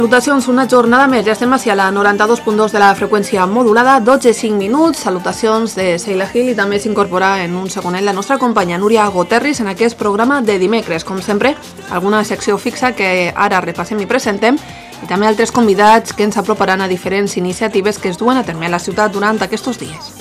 Salutacions, una jornada més, ja estem a la 92.2 de la freqüència modulada, 12:05 minuts, salutacions de Seila Gil i també s'incorpora en un segonet la nostra companya Núria Goterris en aquest programa de dimecres, com sempre, alguna secció fixa que ara repassem i presentem i també altres convidats que ens aproparan a diferents iniciatives que es duen a terme a la ciutat durant aquests dies.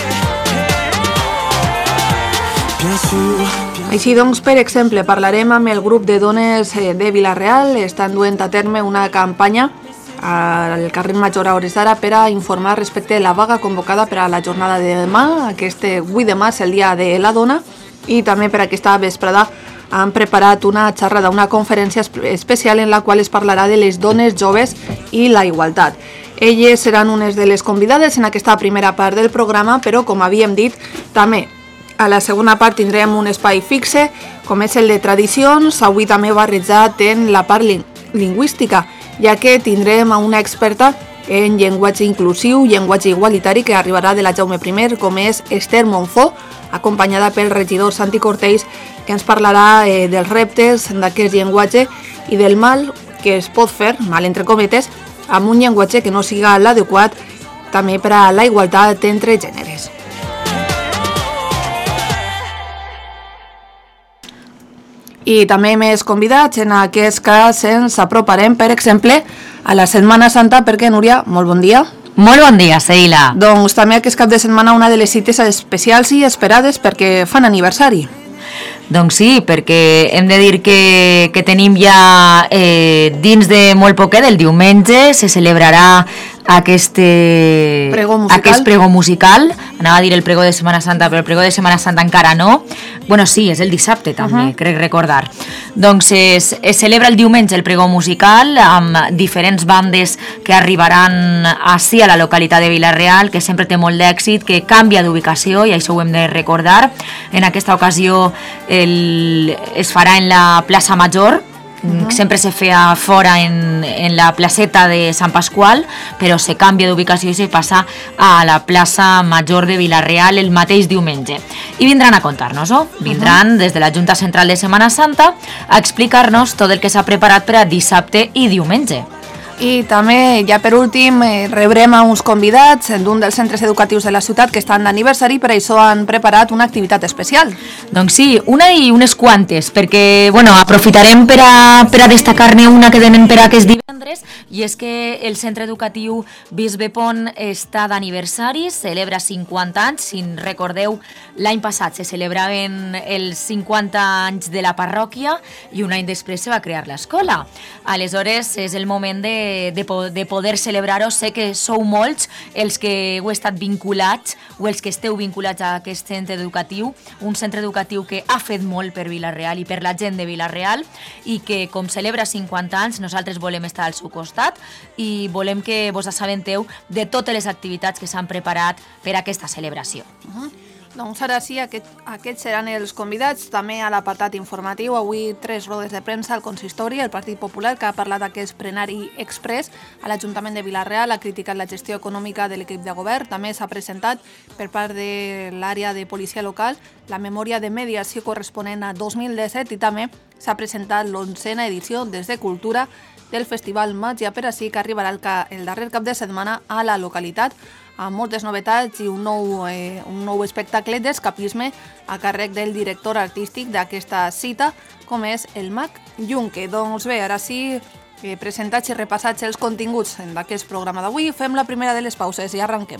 Així doncs, per exemple, parlarem amb el grup de dones de Vila-real. Estan duent a terme una campanya al carrer Major a hores d'ara per a informar respecte a la vaga convocada per a la jornada de demà. Aquest 8 de març, el dia de la dona, i també per aquesta vesprada han preparat una xerrada, una conferència especial en la qual es parlarà de les dones joves i la igualtat. Elles seran unes de les convidades en aquesta primera part del programa, però, com havíem dit, també a la segona part tindrem un espai fixe, com és el de tradicions, avui també barrejat en la part lingüística, ja que tindrem a una experta en llenguatge inclusiu, llenguatge igualitari, que arribarà de la Jaume I, com és Esther Monfó, acompanyada pel regidor Santi Cortells, que ens parlarà dels reptes d'aquest llenguatge i del mal que es pot fer, mal entre cometes, amb un llenguatge que no siga l'adequat també per a la igualtat entre gèneres. I també més convidats, en aquest cas ens aproparem, per exemple, a la Setmana Santa, perquè, Núria, molt bon dia. Molt bon dia, Seila. Doncs també aquest cap de setmana una de les cites especials i esperades perquè fan aniversari. Doncs sí, perquè hem de dir que tenim ja dins de molt poquet, el diumenge, se celebrarà aquest pregó musical. Anava a dir el pregó de Setmana Santa, però el pregó de Setmana Santa encara no. Bueno, sí, és el dissabte també, crec recordar. Doncs es celebra el diumenge el pregó musical amb diferents bandes que arribaran ací a la localitat de Vila-real, que sempre té molt d'èxit, que canvia d'ubicació i això ho hem de recordar. En aquesta ocasió es farà en la plaça Major. Sempre se feia fora en la placeta de Sant Pasqual, però se canvia d'ubicació i se passa a la plaça Major de Vila-real el mateix diumenge. I vindran a contar-nos-ho. Vindran des de la Junta Central de Setmana Santa a explicar-nos tot el que s'ha preparat per a dissabte i diumenge. I també, ja per últim, rebrem a uns convidats d'un dels centres educatius de la ciutat que estan d'aniversari, per això han preparat una activitat especial. Doncs sí, una i unes quantes, perquè aprofitarem per a destacar-ne una que tenen per aquest divendres, i és que el centre educatiu Bisbe Pont està d'aniversari, celebra 50 anys. Si recordeu, l'any passat se celebraven els 50 anys de la parròquia i un any després se va crear l'escola. Aleshores, és el moment de poder celebrar-ho. Sé que sou molts els que heu estat vinculats o els que esteu vinculats a aquest centre educatiu, un centre educatiu que ha fet molt per Vila-real i per la gent de Vila-real, i que, com celebra 50 anys, nosaltres volem estar al seu costat i volem que vos assabenteu de totes les activitats que s'han preparat per a aquesta celebració. Doncs ara sí, aquests seran els convidats. També a l'apartat informatiu, avui 3 rodes de premsa al consistori. El Partit Popular, que ha parlat d'aquest plenari express a l'Ajuntament de Vila-real, ha criticat la gestió econòmica de l'equip de govern. També s'ha presentat per part de l'àrea de policia local la memòria de mediació corresponent a 2017 i també s'ha presentat l'11a edició des de Cultura del Festival Màgia per Ací, que arribarà el darrer cap de setmana a la localitat, amb moltes novetats i un nou espectacle d'escapisme a càrrec del director artístic d'aquesta cita, com és el Mag Junque. Doncs bé, ara sí, presentats i repassats els continguts d'aquest programa d'avui, fem la primera de les pauses i arrenquem.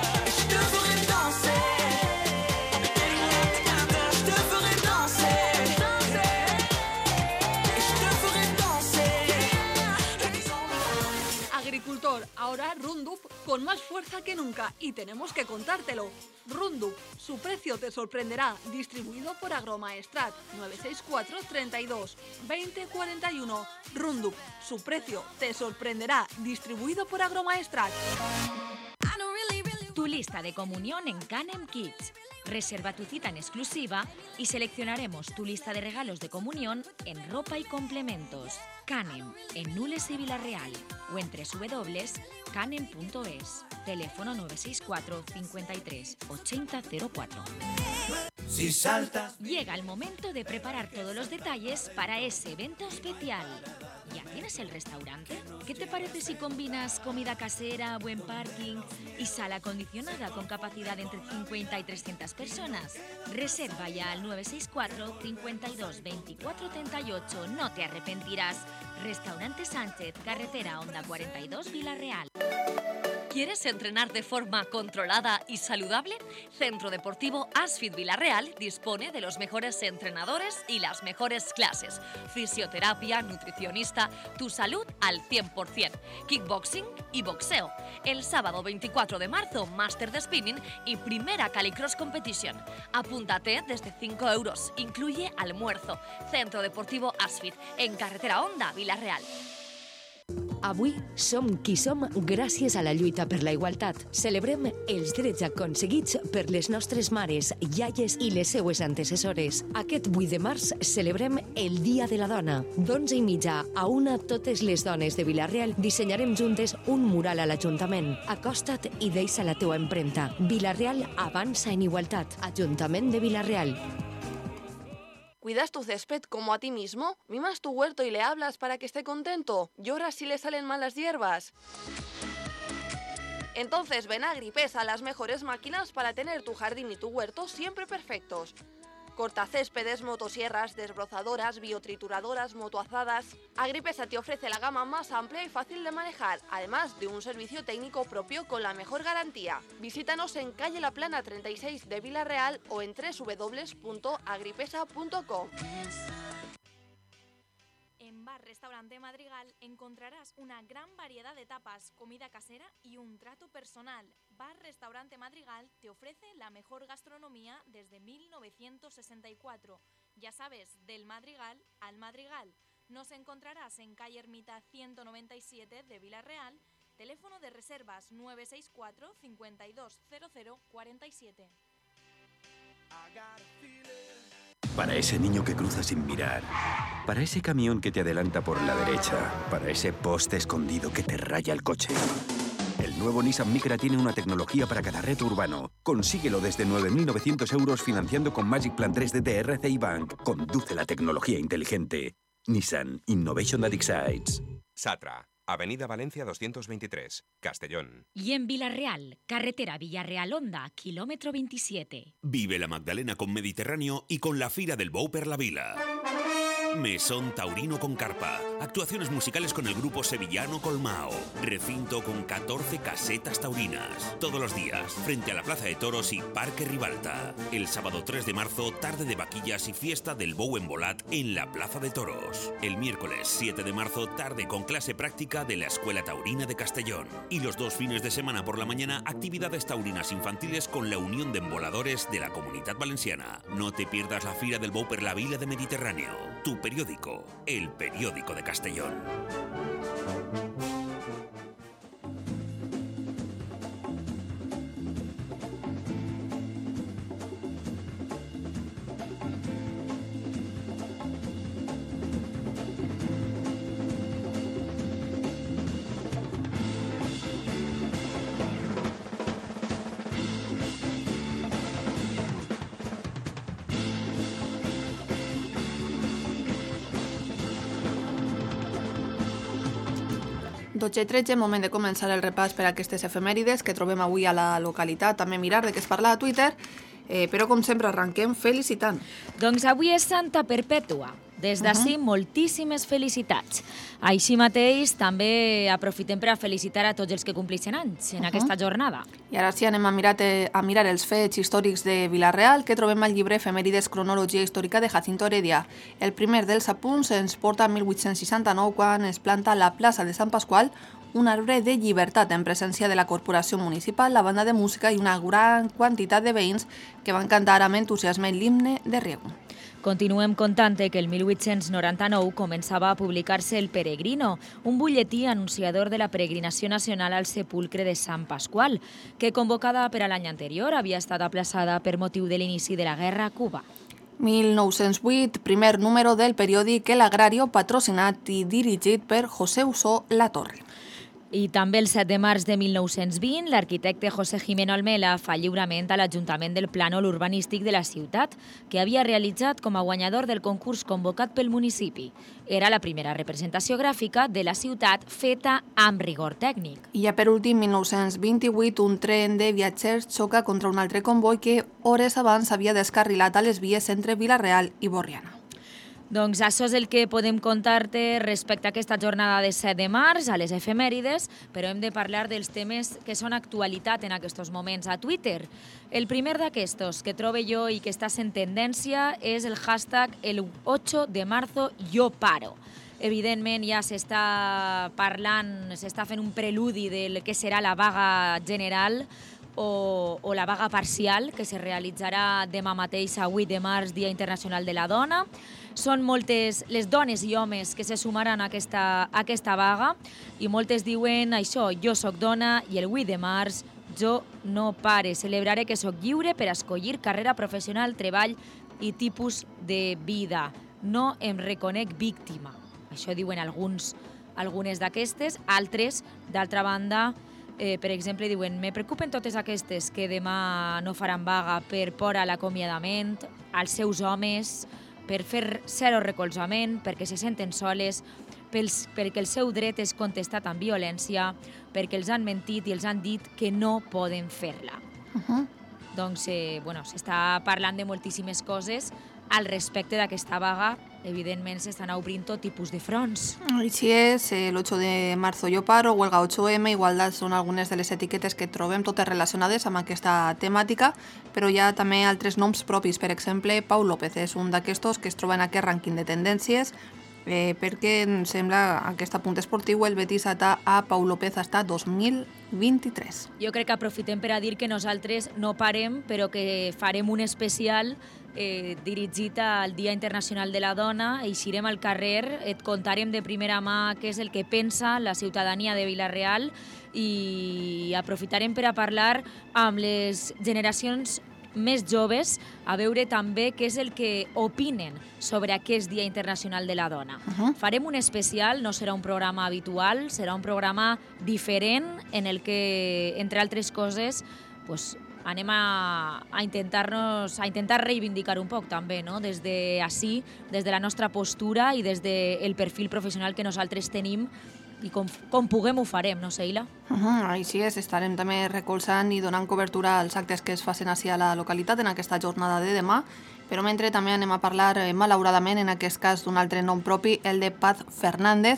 Ahora Rundup con más fuerza que nunca y tenemos que contártelo. Rundup, su precio te sorprenderá. Distribuido por Agromaestrat, 964 32 20 41. Rundup, su precio te sorprenderá. Distribuido por Agromaestrat. Tu lista de comunión en Canem Kids. Reserva tu cita en exclusiva y seleccionaremos tu lista de regalos de comunión en ropa y complementos. Canem, en Nules y Vila-real, o en www.canem.es. Teléfono 964 53 80 04. Si saltas. Llega el momento de preparar todos los detalles para ese evento especial. Y aquí ¿Tienes el restaurante? ¿Qué te parece si combinas comida casera, buen parking y sala acondicionada con capacidad de entre 50 y 300 personas? Reserva ya al 964 52 24 38. No te arrepentirás. Restaurante Sánchez, carretera Honda 42, Vila-real. ¿Quieres entrenar de forma controlada y saludable? Centro Deportivo Asfit Vila-real dispone de los mejores entrenadores y las mejores clases. Fisioterapia, nutricionista, tu salud al 100%. Kickboxing y boxeo. El sábado 24 de marzo, máster de spinning y primera Calicross Competition. Apúntate desde 5 euros. Incluye almuerzo. Centro Deportivo Asfit, en carretera Honda, Vila-real. Avui som qui som gràcies a la lluita per la igualtat. Celebrem els drets aconseguits per les nostres mares, iaies i les seues antecessores. Aquest 8 de març celebrem el Dia de la Dona. d'11:30 a 1, totes les dones de Vila-real dissenyarem juntes un mural a l'Ajuntament. Acosta't i deixa la teua empremta. Vila-real avança en igualtat. Ajuntament de Vila-real. ¿Cuidas tu césped como a ti mismo? ¿Mimas tu huerto y le hablas para que esté contento? ¿Lloras si le salen mal las hierbas? Entonces ven a Agripesa, las mejores máquinas para tener tu jardín y tu huerto siempre perfectos. Cortacéspedes, motosierras, desbrozadoras, biotrituradoras, motoazadas. Agripesa te ofrece la gama más amplia y fácil de manejar, además de un servicio técnico propio con la mejor garantía. Visítanos en calle La Plana 36 de Vila-real o en www.agripesa.com. En Bar Restaurante Madrigal encontrarás una gran variedad de tapas, comida casera y un trato personal. Bar Restaurante Madrigal te ofrece la mejor gastronomía desde 1964. Ya sabes, del Madrigal al Madrigal. Nos encontrarás en calle Ermita 197 de Vila-real, teléfono de reservas 964 52 00 47. Para ese niño que cruza sin mirar, para ese camión que te adelanta por la derecha, para ese poste escondido que te raya el coche. El nuevo Nissan Micra tiene una tecnología para cada reto urbano. Consíguelo desde 9.900 euros financiando con Magic Plan 3 de TRC Bank. Conduce la tecnología inteligente. Nissan Innovation that excites. Satra, Avenida Valencia 223, Castellón. Y en Vila-real, carretera Villarreal-Honda, kilómetro 27. Vive la Magdalena con Mediterráneo y con la Fira del Bou per la Vila. Mesón Taurino con carpa. Actuaciones musicales con el grupo sevillano Colmao. Recinto con 14 casetas taurinas. Todos los días, frente a la Plaza de Toros y Parque Ribalta. El sábado 3 de marzo, tarde de vaquillas y fiesta del Bou en Volat en la Plaza de Toros. El miércoles 7 de marzo, tarde con clase práctica de la Escuela Taurina de Castellón. Y los 2 fines de semana por la mañana, actividades taurinas infantiles con la Unión de Emboladores de la Comunitat Valenciana. No te pierdas la Fira del Bou per la Vila de Mediterráneo. Tu periódico, el periódico de Castellón. Dotze 13, moment de començar el repàs per a aquestes efemèrides que trobem avui a la localitat. També mirar de què es parla a Twitter, però com sempre arranquem felicitant. Doncs avui és Santa Perpètua. Des d'ací, moltíssimes felicitats. Així mateix, també aprofitem per a felicitar a tots els que complixen anys en aquesta jornada. I ara sí, anem a mirar els fets històrics de Vila-real, que trobem al llibre Efemèrides Cronologia Històrica de Jacinto Heredia. El primer dels apunts ens porta a 1869, quan es planta a la plaça de Sant Pasqual un arbre de llibertat en presència de la corporació municipal, la banda de música i una gran quantitat de veïns que van cantar amb entusiasme l'himne de Riego. Continuem contant que el 1899 començava a publicar-se El Peregrino, un butlletí anunciador de la peregrinació nacional al sepulcre de Sant Pasqual, que convocada per a l'any anterior havia estat aplaçada per motiu de l'inici de la guerra a Cuba. 1908, primer número del periòdic El Agrario, patrocinat i dirigit per José Usó Latorre. I també el 7 de març de 1920, l'arquitecte José Jimeno Almela fa lliurament a l'Ajuntament del plànol urbanístic de la ciutat, que havia realitzat com a guanyador del concurs convocat pel municipi. Era la primera representació gràfica de la ciutat feta amb rigor tècnic. I ja per últim, 1928, un tren de viatgers xoca contra un altre comboi que hores abans havia descarrilat a les vies entre Vila-real i Borriana. Doncs això és el que podem contar-te respecte a aquesta jornada de 7 de març, a les efemèrides, però hem de parlar dels temes que són actualitat en aquests moments a Twitter. El primer d'aquestos que trobo jo i que està sent tendència és el hashtag el 8 de marzo yo paro. Evidentment ja s'està parlant, s'està fent un preludi del que serà la vaga general o la vaga parcial que se realitzarà demà mateix a 8 de març, Dia Internacional de la Dona. Són moltes les dones i homes que se sumaran a aquesta vaga i moltes diuen això, jo soc dona i el 8 de març jo no pare, celebraré que soc lliure per escollir carrera professional, treball i tipus de vida. No em reconec víctima. Això diuen algunes d'aquestes. Altres, d'altra banda, per exemple, diuen me preocupen totes aquestes que demà no faran vaga per por a l'acomiadament, als seus homes, per fer zero recolzament, perquè se senten soles, perquè el seu dret és contestat amb violència, perquè els han mentit i els han dit que no poden fer-la. Doncs, s'està parlant de moltíssimes coses al respecte d'aquesta vaga. Evidentment s'estan obrint tot tipus de fronts. Així és, el 8 de marzo yo paro, huelga 8M, igualtat són algunes de les etiquetes que trobem totes relacionades amb aquesta temàtica, però hi ha també altres noms propis. Per exemple, Pau López és un d'aquestos que es troba en aquest rànquing de tendències, perquè em sembla aquest apunt esportiu el Betis ata a Pau López hasta 2023. Jo crec que aprofitem per a dir que nosaltres no parem, però que farem un especial dirigit al Dia Internacional de la Dona, eixirem al carrer, et contarem de primera mà què és el que pensa la ciutadania de Vila-real i aprofitarem per a parlar amb les generacions més joves, a veure també què és el que opinen sobre aquest Dia Internacional de la Dona. Farem un especial, no serà un programa habitual, serà un programa diferent en el que, entre altres coses, anem a intentar reivindicar un poc també, no? Des de ací, des de la nostra postura i des del perfil professional que nosaltres tenim i com puguem ho farem, no, Seila? Així és, estarem també recolzant i donant cobertura als actes que es facin ací a la localitat en aquesta jornada de demà, però mentre també anem a parlar, malauradament, en aquest cas d'un altre nom propi, el de Paz Fernández.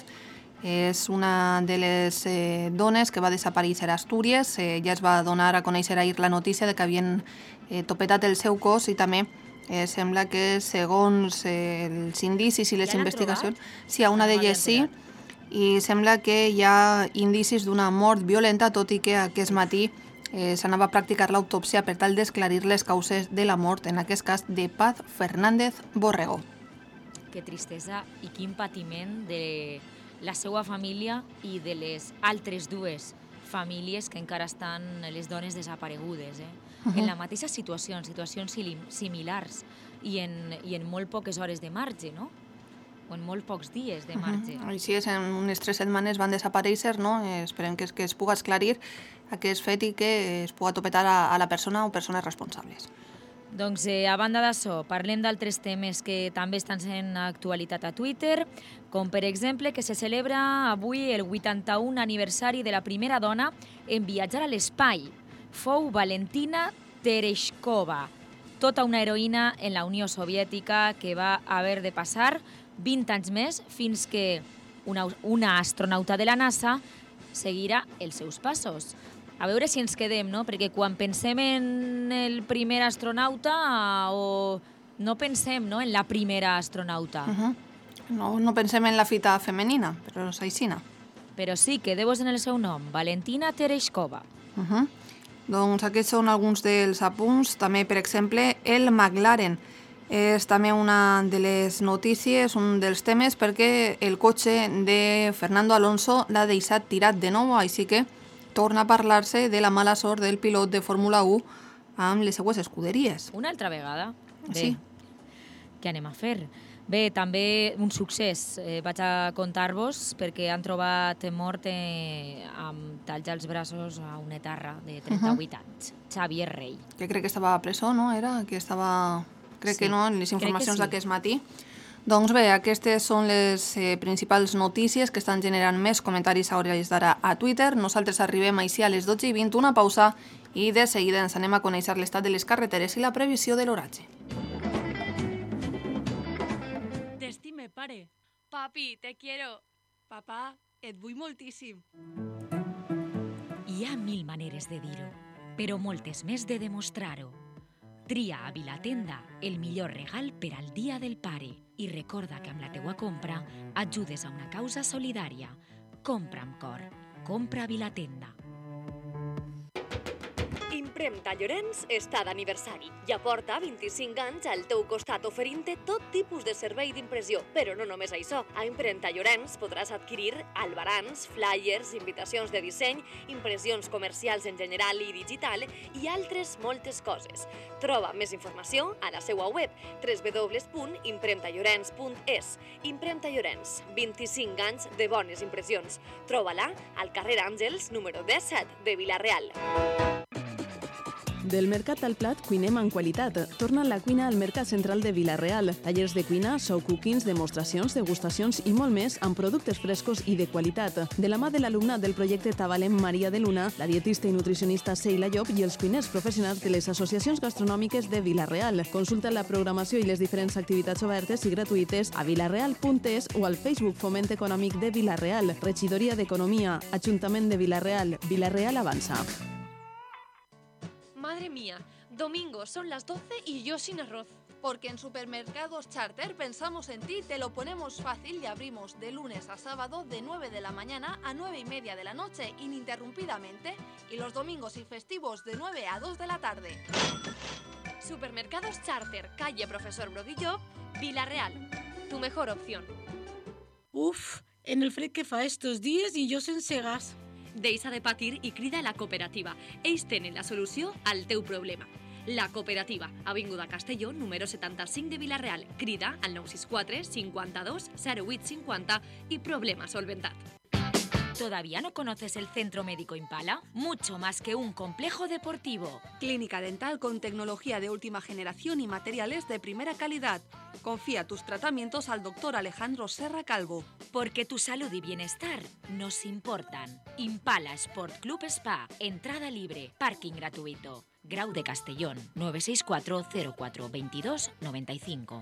És una de les dones que va desaparèixer a Astúries. Ja es va donar a conèixer ahir la notícia de que havien topetat el seu cos i també sembla que segons els indicis i les investigacions... Sí, a una d'elles sí, i sembla que hi ha indicis d'una mort violenta, tot i que aquest matí s'anava a practicar l'autòpsia per tal d'esclarir les causes de la mort, en aquest cas de Paz Fernández Borrego. Que tristesa i quin patiment de la seva família i de les altres dues famílies que encara estan les dones desaparegudes, en la mateixa situació, en situacions similars i en molt poques hores de marge, no? O en molt pocs dies de marge. Així és, en unes 3 setmanes van desaparèixer, no? Esperem que es pugui esclarir aquest fet i que es pugui topetar a la persona o persones responsables. Doncs a banda d'això, parlem d'altres temes que també estan sent actualitat a Twitter, com per exemple que se celebra avui el 81 aniversari de la primera dona en viatjar a l'espai. Fou Valentina Tereshkova, tota una heroïna en la Unió Soviètica que va haver de passar 20 anys més fins que una astronauta de la NASA seguirà els seus passos. A veure si ens quedem, no? Perquè quan pensem en el primer astronauta no pensem, no, en la primera astronauta. No pensem en la fita femenina, però és aixina. Però sí, quedeu-vos en el seu nom, Valentina Tereshkova. Doncs aquests són alguns dels apunts. També, per exemple, el McLaren. És també una de les notícies, un dels temes, perquè el cotxe de Fernando Alonso l'ha deixat tirat de nou, així que torna a parlar-se de la mala sort del pilot de Fórmula 1 amb les seues escuderies. Una altra vegada? Sí. Què anem a fer? Bé, també un succés, vaig a contar-vos, perquè han trobat mort amb talls als braços a una etarra de 38 anys, Xavier Rey. Que crec que estava a presó, no? Crec que no, en les informacions d'aquest matí. Doncs bé, aquestes són les principals notícies que estan generant més comentaris a hores d'ara a Twitter. Nosaltres arribem així a les 12:20, una pausa, i de seguida ens anem a conèixer l'estat de les carreteres i la previsió de l'oratge. T'estime, pare. Papi, te quiero. Papà, et vull moltíssim. Hi ha 1000 maneres de dir-ho, però moltes més de demostrar-ho. Tria a Vilatenda el millor regal per al Dia del Pare i recorda que amb la teua compra ajudes a una causa solidària. Compra amb cor. Compra a Vilatenda. Impremta Llorenç està d'aniversari i aporta 25 anys al teu costat oferint-te tot tipus de servei d'impressió. Però no només això. A Impremta Llorenç podràs adquirir albarans, flyers, invitacions de disseny, impressions comercials en general i digital i altres moltes coses. Troba més informació a la seva web www.impremtallorenç.es. Impremta Llorenç, 25 anys de bones impressions. Troba-la al carrer Àngels, número 17 de Vila-real. Del Mercat al Plat cuinem amb qualitat. Torna la cuina al Mercat Central de Vila-real. Tallers de cuina, show cookings, demostracions, degustacions i molt més amb productes frescos i de qualitat. De la mà de l'alumnat del projecte Tabalem Maria de Luna, la dietista i nutricionista Seila Llop i els cuiners professionals de les associacions gastronòmiques de Vila-real. Consulta la programació i les diferents activitats obertes i gratuïtes a vilareal.es o al Facebook Foment Econòmic de Vila-real. Regidoria d'Economia, Ajuntament de Vila-real. Vila-real avança. Madre mía, domingo son las 12 y yo sin arroz. Porque en Supermercados Charter pensamos en ti, te lo ponemos fácil y abrimos de lunes a sábado de 9 de la mañana a 9:30 de la noche ininterrumpidamente y los domingos y festivos de 9 a 2 de la tarde. Supermercados Charter, calle Profesor Brodillo, Vila-real. Tu mejor opción. Uf, en el fred que fa estos días i jo sense gas. Deixa de patir i crida a la cooperativa. Ells tenen la solució al teu problema. La cooperativa, Avinguda Castelló, número 75 de Vila-real. Crida al 964 52 08 50 y problema solventat. ¿Todavía no conoces el Centro Médico Impala? Mucho más que un complejo deportivo. Clínica dental con tecnología de última generación y materiales de primera calidad. Confía tus tratamientos al doctor Alejandro Serra Calvo. Porque tu salud y bienestar nos importan. Impala Sport Club Spa. Entrada libre. Parking gratuito. Grau de Castellón. 964 04 22 95.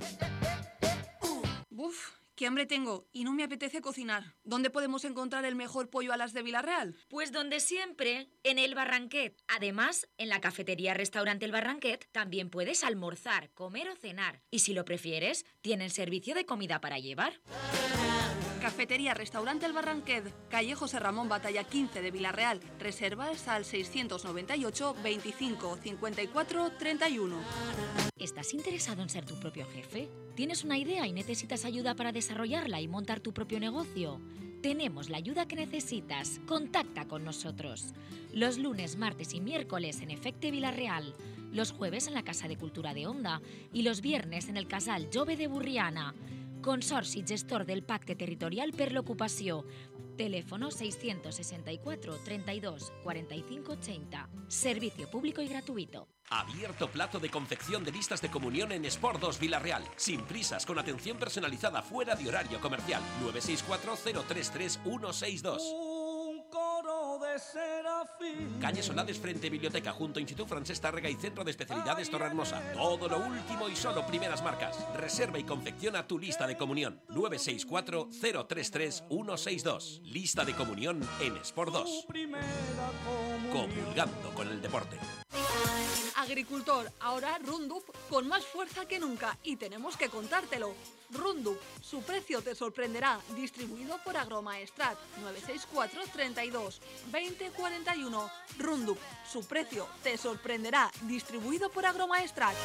Uf, qué hambre tengo y no me apetece cocinar. ¿Dónde podemos encontrar el mejor pollo a las de Vila-real? Pues donde siempre, en El Barranquet. Además, en la cafetería Restaurante El Barranquet también puedes almorzar, comer o cenar. Y si lo prefieres, tienen servicio de comida para llevar. Cafetería Restaurante El Barranquet, calle José Ramón Batalla 15 de Vila-real. Reservas al 698 25 54 31. ¿Estás interesado en ser tu propio jefe? ¿Tienes una idea y necesitas ayuda para desarrollarla y montar tu propio negocio? Tenemos la ayuda que necesitas. Contacta con nosotros. Los lunes, martes y miércoles en Efecte Vila-real. Los jueves en la Casa de Cultura de Onda. Y los viernes en el Casal Jove de Burriana. Consorci gestor del Pacte Territorial per l'Ocupació. Teléfono 664 32 45 80. Servicio público y gratuito. Abierto plato de confección de listas de comunión en Sport 2 Vila-real. Sin prisas, con atención personalizada fuera de horario comercial. 964 033 162. Calle Solades frente a Biblioteca, junto a Instituto Francesc Tàrrega y Centro de Especialidades Torrehermosa. Todo lo último y solo primeras marcas. Reserva y confecciona tu lista de comunión. 964 033 162. Lista de comunión en Sport 2. Comulgando con el deporte. Agricultor, ahora Roundup con más fuerza que nunca y tenemos que contártelo. Roundup, su precio te sorprenderá, distribuido por Agromaestrat, 964 32 20 41. Roundup, su precio te sorprenderá, distribuido por Agromaestrat.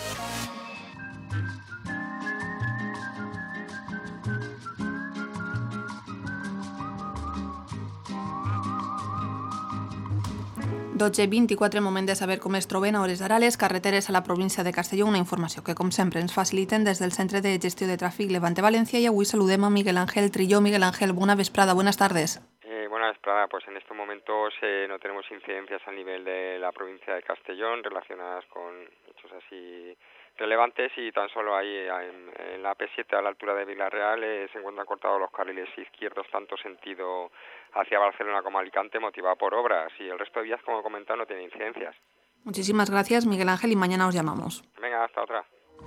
12:24, moment de saber com es troben a hores d'ara les carreteres a la província de Castelló, una informació que, com sempre, ens faciliten des del Centre de Gestió de Tràfic Levante Valencia, i avui saludem a Miguel Ángel Trillo. Miguel Ángel, buena vesprada, buenas tardes. Buena vesprada, pues en estos momentos no tenemos incidencias a nivel de la provincia de Castellón relacionadas con hechos así relevantes, y tan solo ahí en la P7 a la altura de Vilarreal se encuentran cortados los carriles izquierdos tanto sentido hacia Barcelona como Alicante, motivado por obras, y el resto de vías, como he comentado, no tiene incidencias. Muchísimas gracias, Miguel Ángel, y mañana os llamamos. Venga, hasta otra.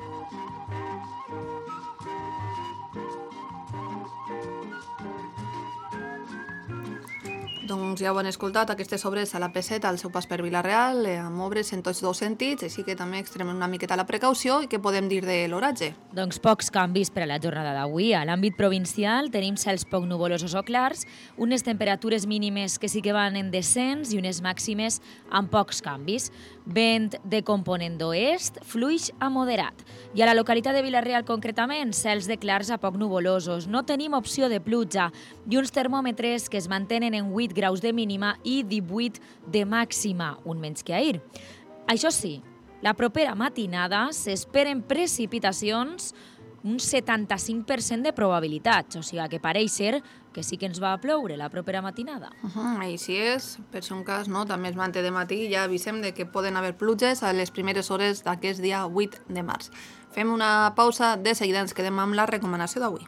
Doncs ja ho han escoltat, aquestes obres a la P7 al seu pas per Vilareal, amb obres en tots dos sentits, així que també extremem una miqueta la precaució. I què podem dir de l'oratge? Doncs pocs canvis per a la jornada d'avui. A l'àmbit provincial tenim cels poc nuvolosos o clars, unes temperatures mínimes que sí que van en descens i unes màximes amb pocs canvis. Vent de component d'oest, fluix a moderat. I a la localitat de Vilareal concretament, cels de clars a poc nuvolosos. No tenim opció de pluja i uns termòmetres que es mantenen en 8 graus de mínima i 18 de màxima, un menys que ahir. Això sí, la propera matinada s'esperen precipitacions, un 75% de probabilitats, o sigui que pareix ser que sí que ens va ploure la propera matinada. Així és, per si un cas, no? També es manté de matí i ja avisem de que poden haver pluges a les primeres hores d'aquest dia 8 de març. Fem una pausa, de seguida ens quedem amb la recomanació d'avui.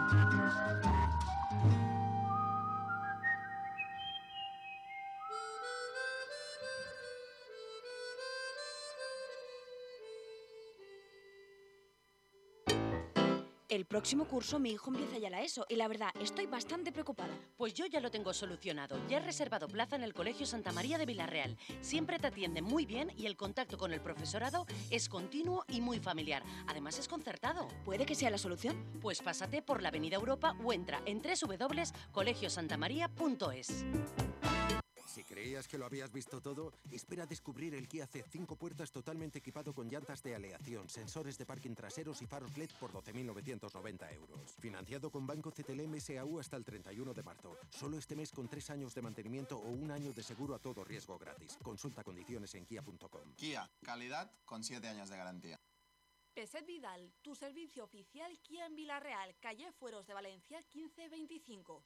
El próximo curso mi hijo empieza ya la ESO y la verdad estoy bastante preocupada. Pues yo ya lo tengo solucionado. Ya he reservado plaza en el Colegio Santa María de Vilarreal. Siempre te atienden muy bien y el contacto con el profesorado es continuo y muy familiar. Además es concertado. ¿Puede que sea la solución? Pues pásate por la Avenida Europa o entra en www.colegiosantamaria.es. Si creías que lo habías visto todo, espera a descubrir el Kia C, 5 puertas totalmente equipado con llantas de aleación, sensores de parking traseros y faros LED por 12.990 euros. Financiado con Banco CTLM SAU hasta el 31 de marzo. Solo este mes con 3 años de mantenimiento o 1 año de seguro a todo riesgo gratis. Consulta condiciones en kia.com. Kia, calidad con 7 años de garantía. Peset Vidal, tu servicio oficial Kia en Vilarreal, calle Fueros de Valencia 1525.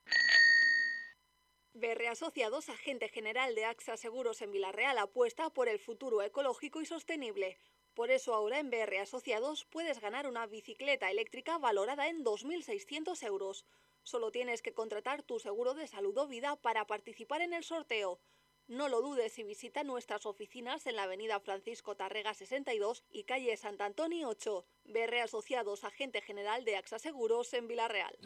BR Asociados, agente general de AXA Seguros en Vilarreal, apuesta por el futuro ecológico y sostenible. Por eso ahora en BR Asociados puedes ganar una bicicleta eléctrica valorada en 2.600 euros. Solo tienes que contratar tu seguro de salud o vida para participar en el sorteo. No lo dudes y visita nuestras oficinas en la avenida Francisco Tarrega 62 y calle Sant Antoni 8. BR Asociados, agente general de AXA Seguros en Vilarreal.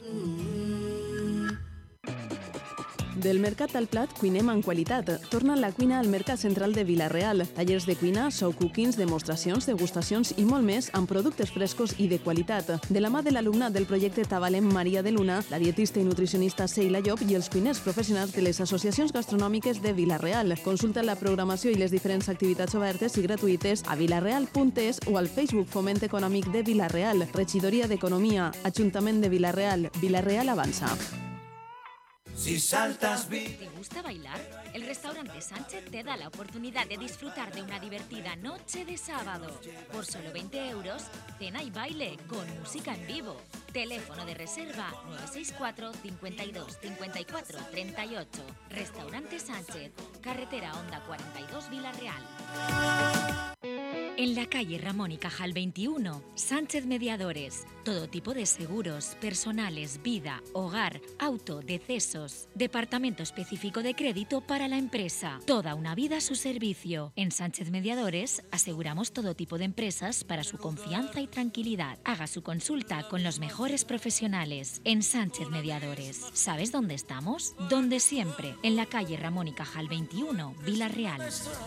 Del Mercat al Plat, cuinem en qualitat. Torna la cuina al Mercat Central de Vilarreal. Tallers de cuina, show cookings, demostracions, degustacions i molt més amb productes frescos i de qualitat. De la mà de l'alumnat del projecte Tabalem Maria de Luna, la dietista i nutricionista Seila Llop i els cuiners professionals de les associacions gastronòmiques de Vilarreal. Consulta la programació i les diferents activitats obertes i gratuïtes a vilarreal.es o al Facebook Foment Econòmic de Vilarreal, Regidoria d'Economia, Ajuntament de Vilarreal. Vilarreal avança. Si saltas ¿Te gusta bailar? El restaurante Sánchez te da la oportunidad de disfrutar de una divertida noche de sábado. Por solo 20 euros, cena y baile con música en vivo. Teléfono de reserva 964 52 54 38. Restaurante Sánchez, carretera Honda 42 Vilarreal. En la calle Ramón y Cajal 21, Sánchez Mediadores. Todo tipo de seguros, personales, vida, hogar, auto, decesos. Departamento específico de crédito para la empresa. Toda una vida a su servicio. En Sánchez Mediadores aseguramos todo tipo de empresas para su confianza y tranquilidad. Haga su consulta con los mejores profesionales. En Sánchez Mediadores. ¿Sabes dónde estamos? Donde siempre. En la calle Ramón y Cajal 21, Vilarreal.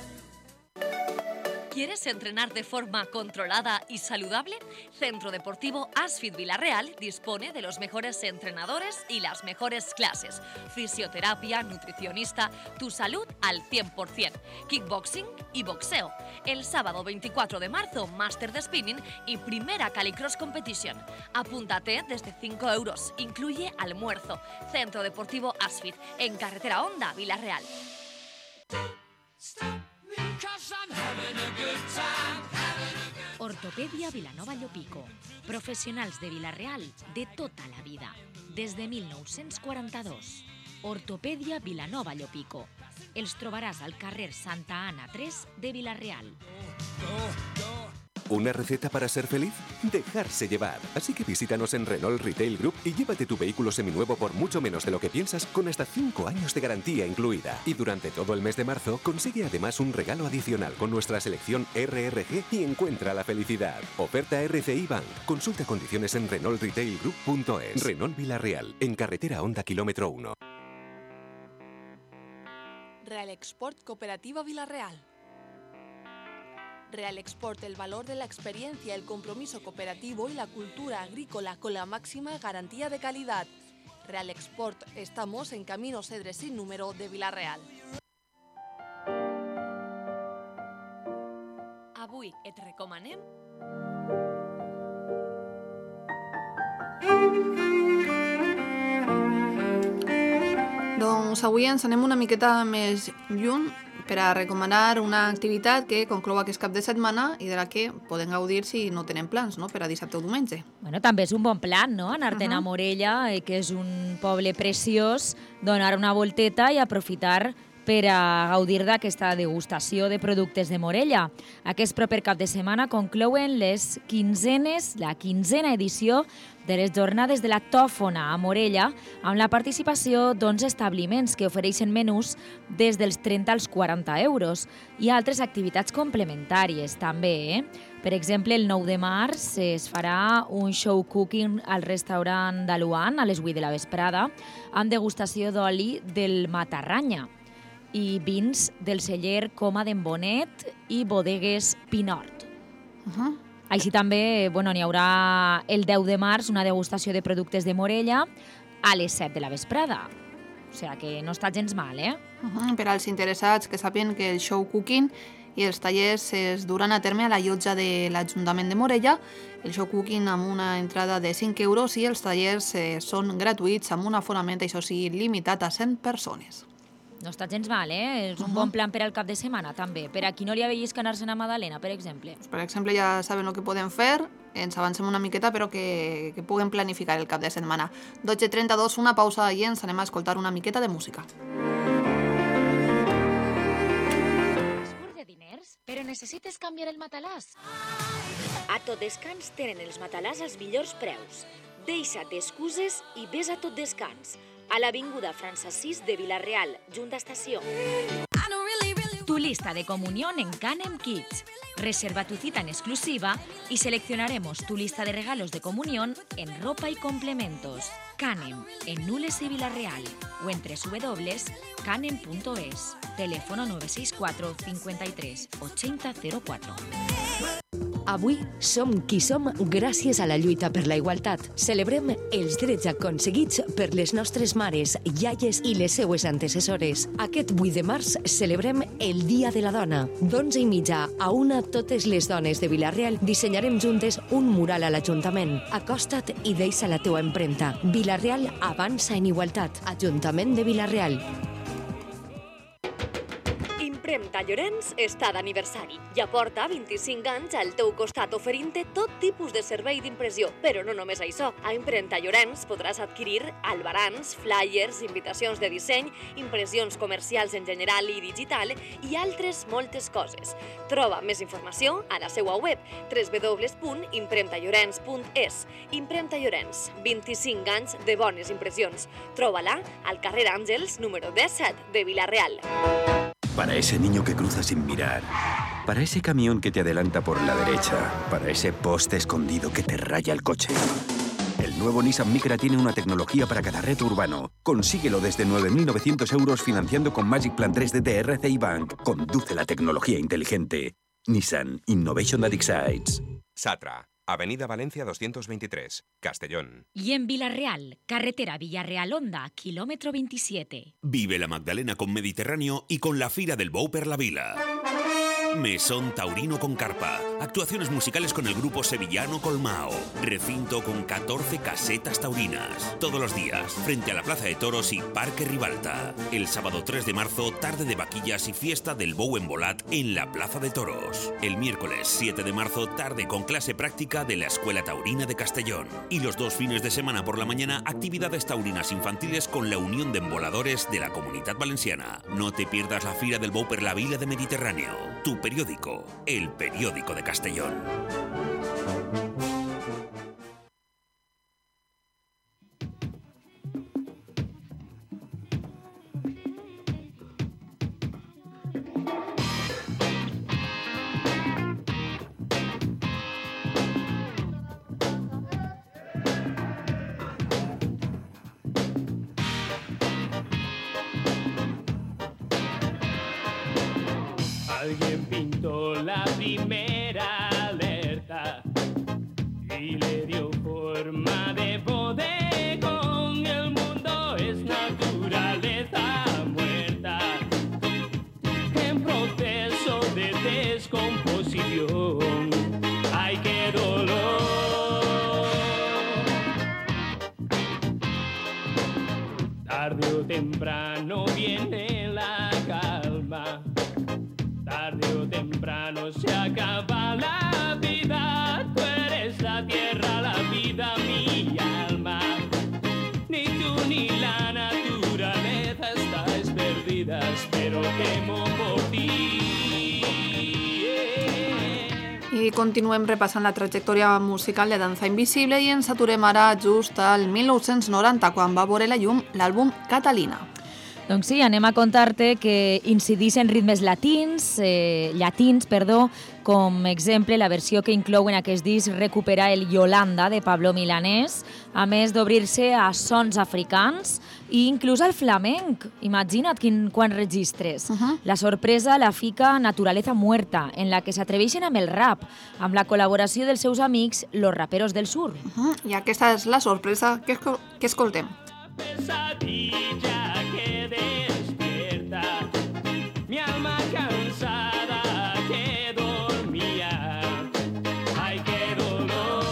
¿Quieres entrenar de forma controlada y saludable? Centro Deportivo Asfit Vilarreal dispone de los mejores entrenadores y las mejores clases. Fisioterapia, nutricionista, tu salud al 100%. Kickboxing y boxeo. El sábado 24 de marzo, máster de spinning y primera Calicross Competition. Apúntate desde 5 euros. Incluye almuerzo. Centro Deportivo Asfit, en carretera Honda, Vilarreal. Ortopedia Vilanova Llopico. Professionals de Vila-real de tota la vida. Des de 1942. Ortopedia Vilanova Llopico. Els trobaràs al carrer Santa Ana 3 de Vila-real. ¿Una receta para ser feliz? Dejarse llevar. Así que visítanos en Renault Retail Group y llévate tu vehículo seminuevo por mucho menos de lo que piensas, con hasta 5 años de garantía incluida. Y durante todo el mes de marzo consigue además un regalo adicional con nuestra selección RRG y encuentra la felicidad. Oferta RCI Bank. Consulta condiciones en renaultretailgroup.es. Renault Vila-real, en carretera Honda kilómetro 1. Real Export Cooperativa Vila-real. Real Export, el valor de la experiencia, el compromiso cooperativo y la cultura agrícola con la máxima garantía de calidad. Real Export, estamos en Camino Cedres sin número de Vila-real. Avui et recomanem... Doncs avui ens anem una miqueta més lluny per a recomanar una activitat que conclou aquest cap de setmana i de la que podem gaudir si no tenen plans, no?, per a dissabte o diumenge. Bueno, també és un bon plan, no?, anar-te'n a Morella, que és un poble preciós, donar una volteta i aprofitar per a gaudir d'aquesta degustació de productes de Morella. Aquest proper cap de setmana conclouen la 15ª edició de les jornades de la Tòfona a Morella, amb la participació d'11 establiments que ofereixen menús des dels 30 als 40 euros i altres activitats complementàries també. Per exemple, el 9 de març es farà un show cooking al restaurant d'Aluan a les 8 de la vesprada amb degustació d'oli del Matarranya i vins del celler Coma d'en Bonet i bodegues Pinort. Així també n'hi haurà el 10 de març una degustació de productes de Morella a les 7 de la vesprada. O sigui que no està gens mal, eh? Per als interessats que sàpien que el show cooking i els tallers es duran a terme a la llotja de l'Ajuntament de Morella. El show cooking amb una entrada de 5 euros i els tallers són gratuïts amb un aforament, això sí, limitat a 100 persones. No està gens mal, eh? És un bon plan per al cap de setmana, també. Per a qui no li avellis que anar-se'n a Madalena, per exemple. Per exemple, ja saben el que podem fer, ens avancem una miqueta, però que puguem planificar el cap de setmana. 12:32, una pausa i ens anem a escoltar una miqueta de música. Escur de diners, però necessites canviar el matalàs? A Tot Descans tenen els matalàs als millors preus. Deixa't excuses i ves a Tot Descans, a l'avinguda França 6 de Vila-real, junt d'estació. Tu lista de comunión en Canem Kids. Reserva tu cita en exclusiva y seleccionaremos tu lista de regalos de comunión en ropa y complementos. Canem, en Nules y Vila-real, o en www.canem.es. Teléfono 964 53 80 04. Avui som qui som gràcies a la lluita per la igualtat. Celebrem els drets aconseguits per les nostres mares, iaies i les seues antecessores. Aquest 8 de març celebrem el Dia de la Dona. d'11:30 a 1, totes les dones de Vila-real dissenyarem juntes un mural a l'Ajuntament. Acosta't i deixa la teua empremta. Vila-real avança en igualtat. Ajuntament de Vila-real. Impremta Llorenç està d'aniversari i aporta 25 anys al teu costat oferint-te tot tipus de servei d'impressió. Però no només això. A Impremta Llorenç podràs adquirir albarans, flyers, invitacions de disseny, impressions comercials en general i digital i altres moltes coses. Troba més informació a la seva web www.impremtallorens.es. Impremta Llorenç, 25 anys de bones impressions. Troba-la al carrer Àngels, número 17 de Vila-real. Para ese niño que cruza sin mirar, para ese camión que te adelanta por la derecha, para ese poste escondido que te raya el coche. El nuevo Nissan Micra tiene una tecnología para cada reto urbano. Consíguelo desde 9.900 euros financiando con Magic Plan 3 de RCI Bank. Conduce la tecnología inteligente. Nissan Innovation that excites. Satra, Avenida Valencia 223, Castellón. Y en Vila-real, carretera Villarreal-Honda, kilómetro 27. Vive la Magdalena con Mediterráneo y con la Fira del Bou per la Vila. Mesón Taurino con Carpa. Actuaciones musicales con el grupo sevillano Colmao. Recinto con 14 casetas taurinas. Todos los días, frente a la Plaza de Toros y Parque Ribalta. El sábado 3 de marzo, tarde de vaquillas y fiesta del Bou en Volat en la Plaza de Toros. El miércoles 7 de marzo, tarde con clase práctica de la Escuela Taurina de Castellón. Y los 2 fines de semana por la mañana, actividades taurinas infantiles con la Unión de Emboladores de la Comunitat Valenciana. No te pierdas la Fira del Bou per la Vila de Mediterráneo. Tu periódico, El Periódico de Castellón. Alguien pintó la primera alerta y le dio forma de bodegón. El mundo es naturaleza muerta en proceso de descomposición. ¡Ay, qué dolor! Tarde o temprano viene la calma. Tarde o temprano se acaba la vida. Tú eres la tierra, la vida, mi alma. Ni tú ni la naturaleza estáis perdidas, pero temo por ti. I continuem repassant la trajectòria musical de Danza Invisible i ens aturem ara just al 1990, quan va veure la llum l'àlbum Catalina. Doncs sí, anem a contar-te que incidís en ritmes llatins, com exemple la versió que inclou en aquest disc Recupera el Yolanda de Pablo Milanés, a més d'obrir-se a sons africans i inclús al flamenc. Imagina't quan registres. La sorpresa la fica Naturaleza Muerta, en la que s'atreveixen amb el rap, amb la col·laboració dels seus amics Los Raperos del Sur. I aquesta és la sorpresa que escoltem. Pesadilla que despierta, mi alma cansada que dormía. Ay, qué dolor.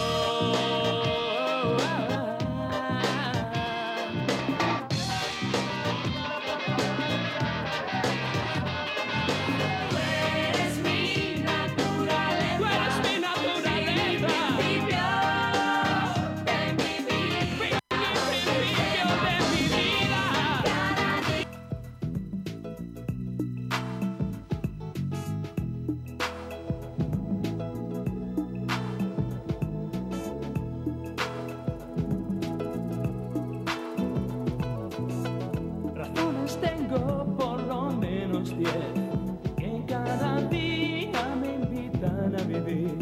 Tú eres mi naturaleza, tú eres mi naturaleza, principio de mi vida. Razones tengo por lo menos 10 que cada día me invitan a vivir.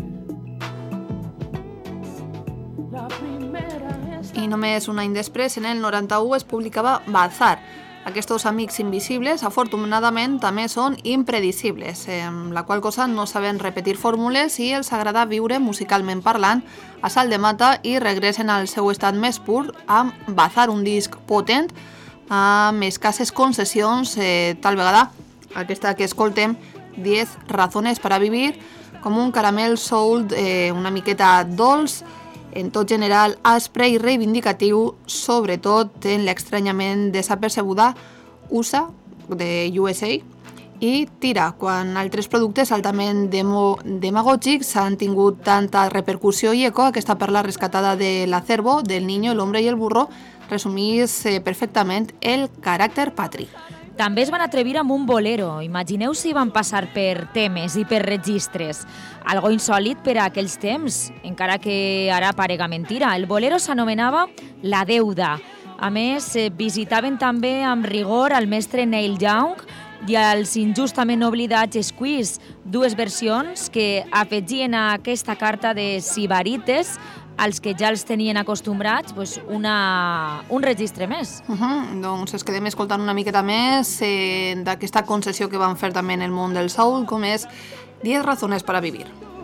La primera es... I només un any després, en el 91, es publicava Bazar. Aquests amics invisibles, afortunadament, també són impredicibles, amb la qual cosa no saben repetir fórmules i els agrada viure musicalment parlant a salt de mata i regressen al seu estat més pur amb Bazar, un disc potent, amb escasses concessions, tal vegada aquesta que escoltem, 10 razones para vivir, com un caramel soul una miqueta dolç, en tot general aspre i reivindicatiu, sobretot en l'estranyament desapercebuda USA, de USA, i Tira, quan altres productes altament demagògics han tingut tanta repercussió i eco. Aquesta perla rescatada de l'Acervo, del Niño, el Hombre i el Burro, resumís perfectament el caràcter patri. També es van atrevir amb un bolero. Imagineu si van passar per temes i per registres. Algo insòlit per a aquells temps, encara que ara parega mentira. El bolero s'anomenava La Deuda. A més, visitaven també amb rigor al mestre Neil Young i als injustament oblidats Squeeze, dues versions que afegien a aquesta carta de sibarites als que ja els tenien acostumbrats, un registre més. Doncs es quedem escoltant una miqueta més d'aquesta concessió que van fer també en el món del soul, com és 10 razones para vivir.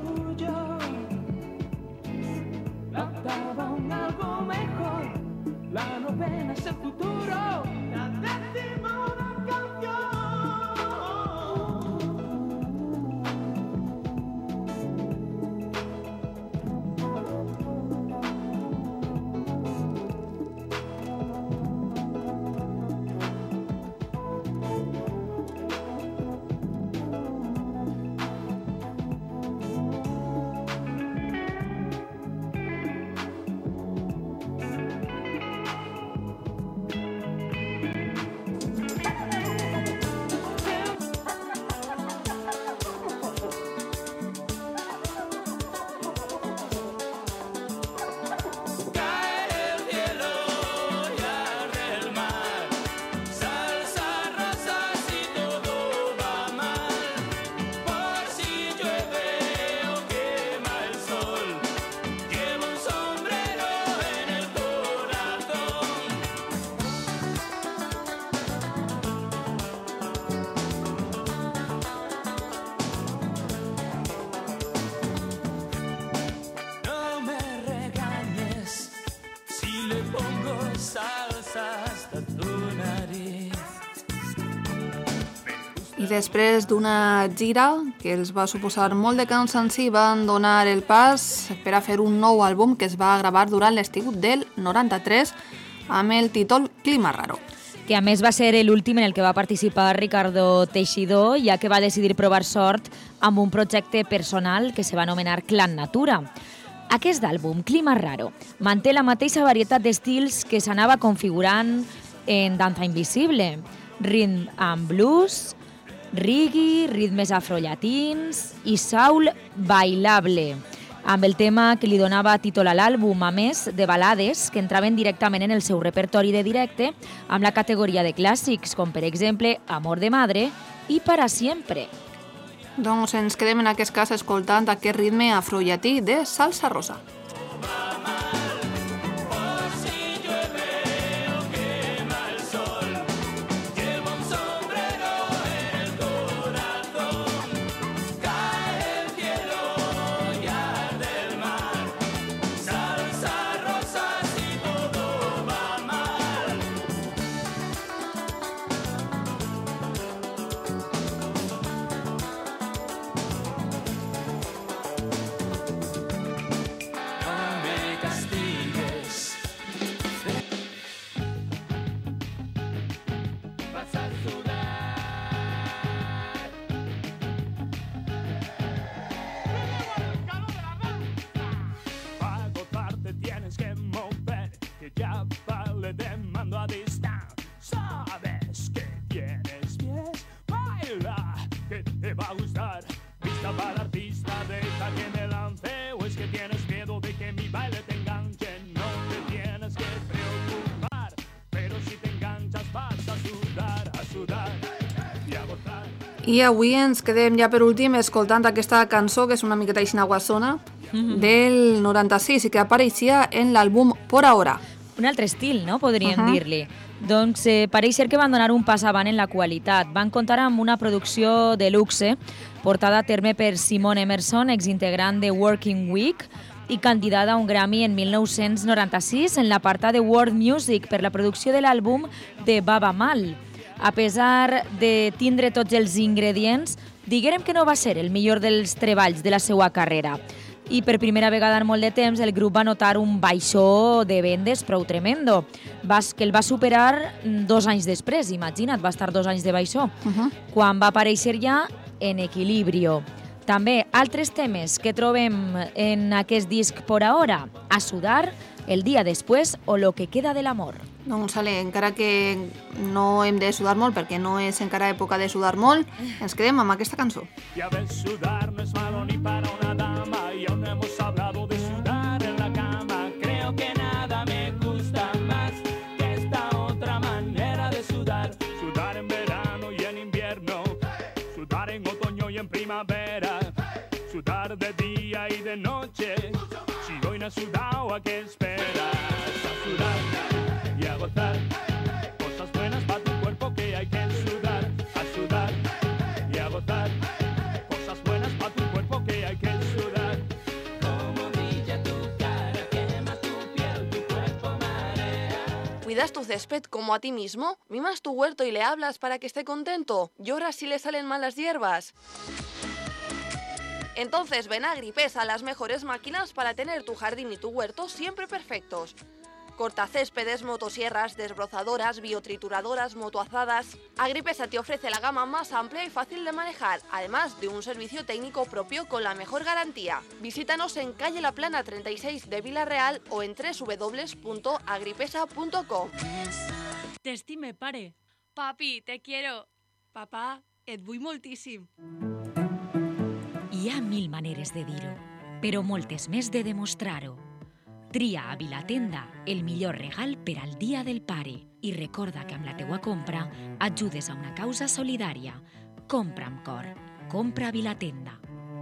La novena es el futuro, la décima canción. I després d'una gira que els va suposar molt de cansanci, van donar el pas per a fer un nou àlbum que es va gravar durant l'estiu del 93 amb el títol Clima Raro. Que a més va ser l'últim en el que va participar Ricardo Teixidor, ja que va decidir provar sort amb un projecte personal que se va anomenar Clan Natura. Aquest àlbum, Clima Raro, manté la mateixa varietat d'estils que s'anava configurant en Danza Invisible, rhythm and blues, reggae, ritmes afrollatins i soul bailable, amb el tema que li donava títol a l'àlbum, a més de balades que entraven directament en el seu repertori de directe amb la categoria de clàssics, com per exemple Amor de Madre i Para Siempre. Doncs ens quedem en aquest cas escoltant aquest ritme afrollatí de Salsa Rosa. I avui ens quedem ja per últim escoltant aquesta cançó, que és una miqueta aixina guassona, del 96 i que apareixia en l'àlbum Por Ahora. Un altre estil, no?, podríem dir-li. Doncs pareix ser que van donar un pas avant en la qualitat. Van comptar amb una producció de luxe portada a terme per Simone Emerson, exintegrant de Working Week i candidata a un Grammy en 1996 en l'apartat de World Music per la producció de l'àlbum de Baba Mal. A pesar de tindre tots els ingredients, diguérem que no va ser el millor dels treballs de la seva carrera. I per primera vegada en molt de temps el grup va notar un baixó de vendes prou tremendo, que el va superar 2 anys després, imagina't, va estar 2 anys de baixó, quan va aparèixer ja en Equilibrio. També altres temes que trobem en aquest disc Por Ahora, A Sudar, El Día Después o Lo que queda del amor. Doncs, Ale, encara que no hem de sudar molt, perquè no és encara època de sudar molt, ens quedem amb aquesta cançó. Ya ves, sudar no es malo ni para una dama, y aún no hemos hablado de sudar en la cama. Creo que nada me gusta más que esta otra manera de sudar. Sudar en verano y en invierno, sudar en otoño y en primavera, sudar de día y de noche. Si hoy no has sudado, ¿a qué esperas? A sudar y a gozar, cosas buenas para tu cuerpo que hay que sudar. A sudar y a gozar, cosas buenas para tu cuerpo que hay que sudar. Como brilla tu cara, quema tu piel, tu cuerpo marea. ¿Cuidas tu césped como a ti mismo? ¿Mimas tu huerto y le hablas para que esté contento? ¿Lloras si le salen mal las hierbas? Entonces ven a Agripesa, las mejores máquinas para tener tu jardín y tu huerto siempre perfectos. Cortacéspedes, motosierras, desbrozadoras, biotrituradoras, motoazadas. Agripesa te ofrece la gama más amplia y fácil de manejar, además de un servicio técnico propio con la mejor garantía. Visítanos en calle La Plana 36 de Vila-real o en www.agripesa.com. T'estime, pare. Papi, te quiero. Papà, et vull moltíssim. Hi ha 1000 maneres de dir-ho, però moltes més de demostrar-ho. Tria a Vilatenda el millor regal per al Dia del Pare i recorda que amb la teua compra ajudes a una causa solidària. Compra amb cor. Compra a Vilatenda.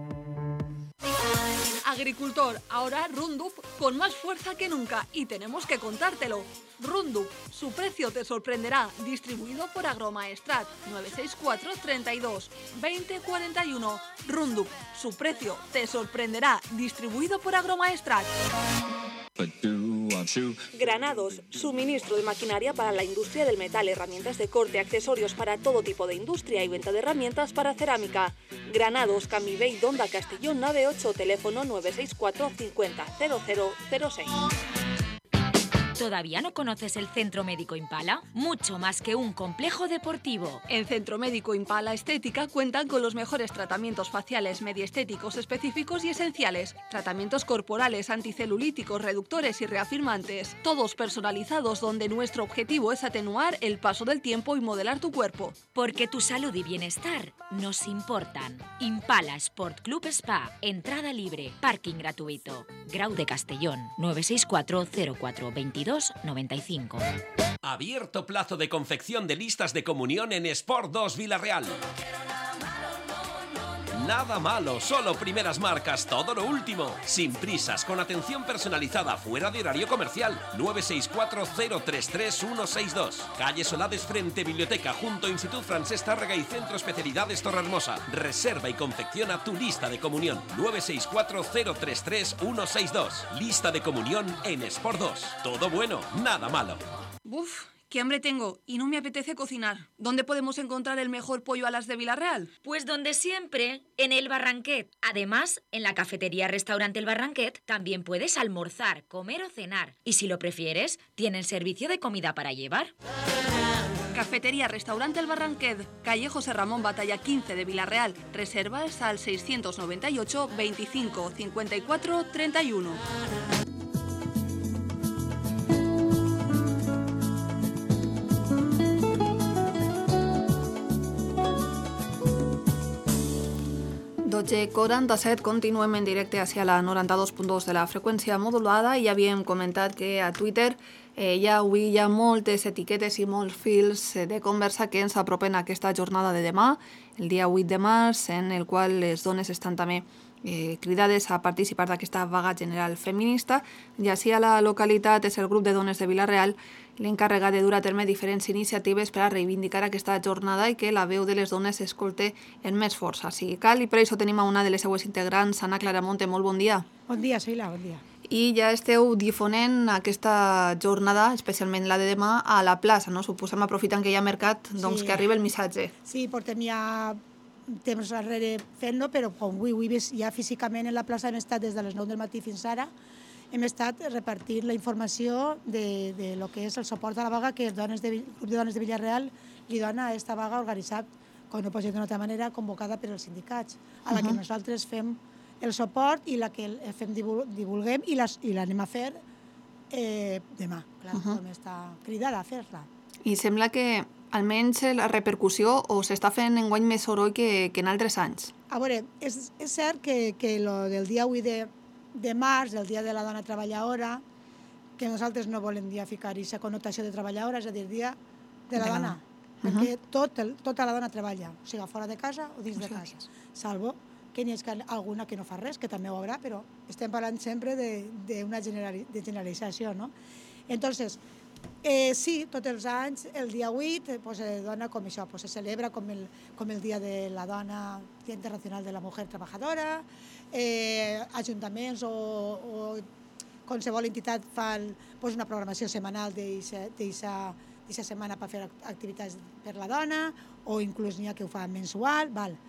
Agricultor, ahora Roundup con más fuerza que nunca y tenemos que contártelo. Roundup, su precio te sorprenderá, distribuido por Agromaestrat, 964 32 20 41. Roundup, su precio te sorprenderá, distribuido por Agromaestrat. Granados, suministro de maquinaria para la industria del metal, herramientas de corte, accesorios para todo tipo de industria y venta de herramientas para cerámica. Granados, Camivey, Donda, Castellón, nave 8, teléfono 964 50 0006. ¿Todavía no conoces el Centro Médico Impala? Mucho más que un complejo deportivo. En Centro Médico Impala Estética cuentan con los mejores tratamientos faciales, mediestéticos específicos y esenciales, tratamientos corporales, anticelulíticos, reductores y reafirmantes, todos personalizados donde nuestro objetivo es atenuar el paso del tiempo y modelar tu cuerpo. Porque tu salud y bienestar nos importan. Impala Sport Club Spa, entrada libre, parking gratuito. Grau de Castellón, 964 04 22 95. Abierto plazo de confección de listas de comunión en Sport 2 Villarreal. Nada malo, solo primeras marcas, todo lo último. Sin prisas, con atención personalizada, fuera de horario comercial. 964 033 162. Calle Solades frente Biblioteca, junto a Institut Francesc Tàrrega y Centro Especialidades Torrehermosa. Reserva y confecciona tu lista de comunión. 964 033 162. Lista de comunión en Sport 2. Todo bueno, nada malo. Uf, qué hambre tengo y no me apetece cocinar. ¿Dónde podemos encontrar el mejor pollo a las de Villarreal? Pues donde siempre, en el Barranquet. Además, en la cafetería Restaurante El Barranquet también puedes almorzar, comer o cenar. Y si lo prefieres, tienen servicio de comida para llevar. Cafetería Restaurante El Barranquet, calle José Ramón Batalla 15 de Villarreal. Reservas al 698 25 54 31. Doce 47, continuem en directe hacia la 92.2 de la freqüència modulada i havíem comentat que a Twitter avui hi ha moltes etiquetes i molts fils de conversa que ens apropen a aquesta jornada de demà, el dia 8 de març, en el qual les dones estan també cridades a participar d'aquesta vaga general feminista, i així a la localitat és el grup de dones de Vila-real l'encarregat de dur a terme diferents iniciatives per a reivindicar aquesta jornada i que la veu de les dones s'escolte amb més força. Si cal, i per això tenim a una de les seues integrants, Anna Claramonte. Molt bon dia. Bon dia, Sheila, bon dia. I ja esteu difonent aquesta jornada, especialment la de demà, a la plaça, no? Suposem, aprofitant que hi ha mercat, doncs que arriba el missatge. Sí, portem ja temps darrere fent-lo, però com avui ja físicament en la plaça hem estat des de les 9 del matí fins ara, hem estat repartint la informació de lo que és el suport a la vaga que el grup de dones de Villarreal li dona a aquesta vaga organitzada, com no pot ser d'una altra manera, convocada per els sindicats, a la que nosaltres fem el suport i la que divulguem i l'anem a fer demà. Clar, com està cridada a fer-la. I sembla que almenys la repercussió o s'està fent enguany més soroll que en altres anys. A veure, és cert que lo del dia 8 de març, el dia de la dona treballadora, que nosaltres no volem ficar aquesta connotació de treballadora, és a dir, dia de la dona, perquè tota la dona treballa, o sigui, fora de casa o dins de casa, salvo que n'hi ha alguna que no fa res, que també ho haurà, però estem parlant sempre d'una generalització, no? Entonces, sí, tots els anys, el dia 8, se dona com això, se celebra com el dia de la dona, Dia Internacional de la Mujer Trabajadora, ajuntaments o qualsevol entitat fan una programació setmanal d'aquesta setmana per fer activitats per la dona, o inclús n'hi ha que ho fan mensual.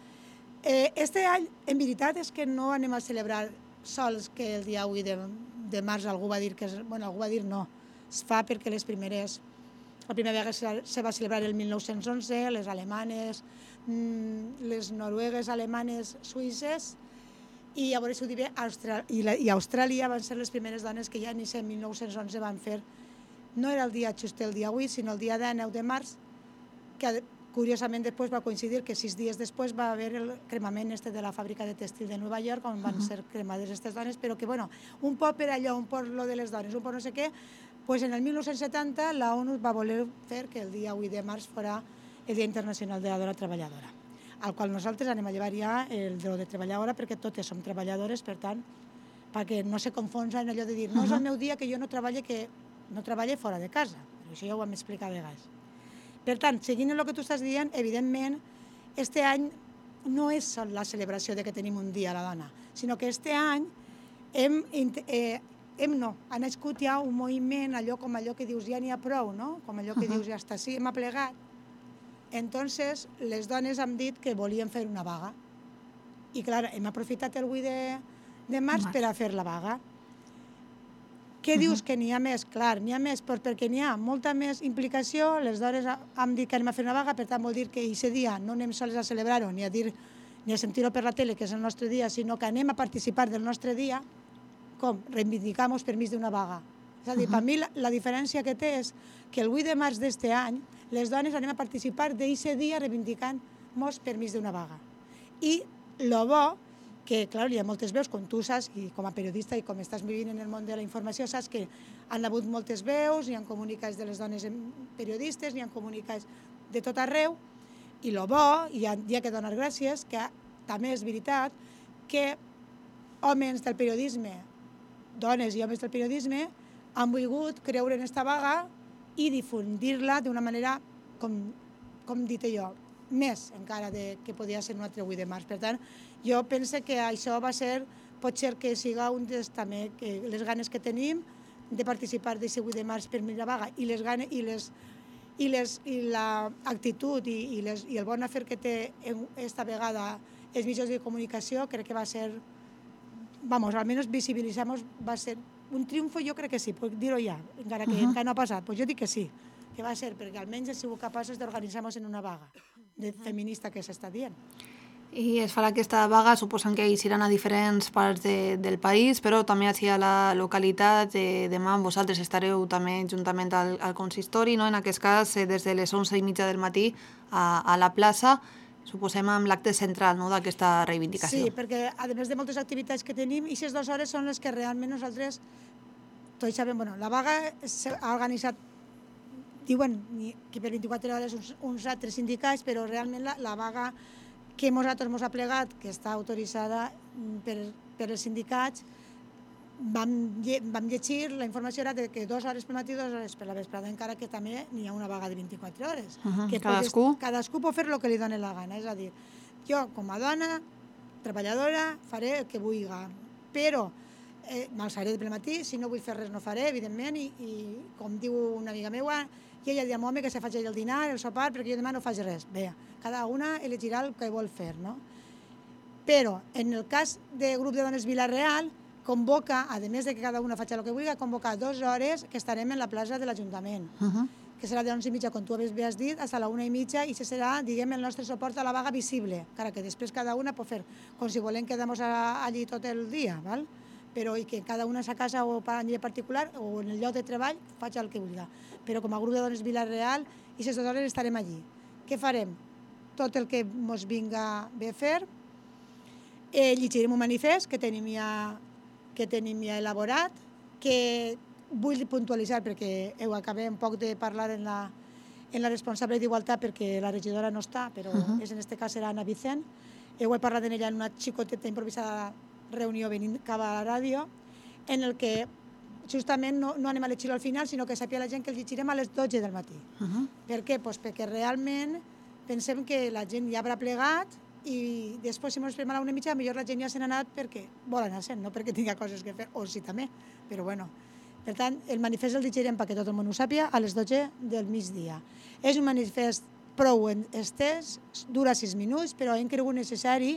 Este any, en veritat, és que no anem a celebrar sols que el dia 8 de març algú va dir que... Bueno, algú va dir no. Es fa perquè la primera vegada se va celebrar el 1911, les alemanes, les noruegues, alemanes, suïsses, i a veure si ho diré, i Austràlia van ser les primeres dones que ja en aquest 1911 van fer, no era el dia just el dia 8, sinó el dia 9 de març, que curiosament després va coincidir que 6 dies després va haver el cremament de la fàbrica de tèxtil de Nova York, on van ser cremades aquestes dones, però que, bueno, un poc per allò, un poc lo de les dones, un poc no sé què, doncs en el 1970 la ONU va voler fer que el dia 8 de març fora el Dia Internacional de la Dona Treballadora, al qual nosaltres anem a llevar ja el de treballadora, perquè totes som treballadores, per tant, perquè no se confons en allò de dir no és el meu dia que jo no treballe fora de casa, però això ja ho vam explicar a vegades. Per tant, seguint el que tu estàs dient, evidentment, este any no és la celebració de que tenim un dia a la dona, sinó que este any hem ha nascut ja un moviment, com allò que dius ja n'hi ha prou, no? Com allò que dius ja està, sí, hem aplegat. Entonces, les dones han dit que volien fer una vaga. I clar, hem aprofitat el 8 de març per a fer la vaga. Què dius que n'hi ha més? Clar, n'hi ha més perquè n'hi ha molta més implicació, les dones han dit que anem a fer una vaga, per tant vol dir que aquest dia no anem sols a celebrar-ho ni a sentir-ho per la tele, que és el nostre dia, sinó que anem a participar del nostre dia, com reivindicamos permís d'una vaga. És a dir, per mi la diferència que té és que el 8 de març d'este any les dones anem a participar d'aquest dia reivindicant-nos permís d'una vaga. I el bo, que clar, hi ha moltes veus, com tu saps, i com a periodista i com estàs vivint en el món de la informació, saps que han hagut moltes veus, hi ha comunicats de les dones periodistes, hi ha comunicats de tot arreu, i el bo, i hi ha que donar gràcies, que també és veritat que homes del periodisme, dones i homes del periodisme, han volgut creure en aquesta vaga i difundir-la d'una manera, com dit jo, més encara que podia ser un altre 8 de març. Per tant, jo penso que això pot ser que siga un dels també les ganes que tenim de participar d'aquest 8 de març per la vaga i l'actitud i el bon afer que té esta vegada els mitjans de comunicació, crec que va ser, almenys visibilitzar-nos, va ser un triomfo, jo crec que sí, puc dir-ho ja, encara que encara no ha passat, doncs jo dic que sí, que va ser perquè almenys hem sigut capaços d'organitzar-nos en una vaga feminista que s'està dient. I es farà aquesta vaga, suposen que iran a diferents parts del país, però també a la localitat. Demà vosaltres estareu també juntament al consistori, en aquest cas des de les 11:30 del matí a la plaça, suposem amb l'acte central d'aquesta reivindicació. Sí, perquè a més de moltes activitats que tenim, aquestes 2 hores són les que realment nosaltres tots sabem. La vaga s'ha organitzat, diuen que per 24 hores uns altres sindicats, però realment la vaga que nosaltres ens ha plegat, que està autoritzada per els sindicats, vam llegir, la informació era que 2 hores pel matí i 2 hores per la vesprada, encara que també n'hi ha una vaga de 24 hores. Cadascú pot fer el que li doni la gana, és a dir, jo com a dona, treballadora, faré el que vulgui, però m'alçaré pel matí, si no vull fer res no faré, evidentment, i com diu una amiga meva, i ella diu, home, que se faci el dinar, el sopar, perquè jo demà no faig res. Bé, cada una elegirà el que vol fer, no? Però, en el cas del grup de dones Vila-real, convoca, a més de que cada una faci el que vulgui, convoca 2 hores que estarem en la plaça de l'Ajuntament, que serà de 11:30, com tu havies dit, fins a la 1:30, i serà, diguem, el nostre suport a la vaga visible, encara que després cada una pot fer, com si volem quedar-nos allí tot el dia, val? Però i que cada una a sa casa o a nivell particular o en el lloc de treball faci el que vulgui. Però com a grup de dones Vila-real, i aquestes 2 hores estarem allí. Què farem? Tot el que ens vinga bé fer. Llegirem un manifest que tenim ja elaborat, que vull puntualitzar perquè ho acabem un poc de parlar en la responsable d'Igualtat perquè la regidora no està, però en aquest cas serà Anna Vicent. Ho he parlat en ella en una xicoteta improvisada reunió venint cap a la ràdio, en el que justament no anem a llegir-lo al final, sinó que sàpiga la gent que el llegirem a les 12 del matí. Per què? Doncs perquè realment pensem que la gent ja haurà plegat i després, si ens esperem a la 1:30, millor la gent ja se n'ha anat perquè vol anar-se'n, no perquè tingui coses que fer, o sí també, però bueno. Per tant, el manifest el llegirem perquè tot el món ho sàpiga a les 12 del migdia. És un manifest prou estès, dura 6 minuts, però hem cregut necessari,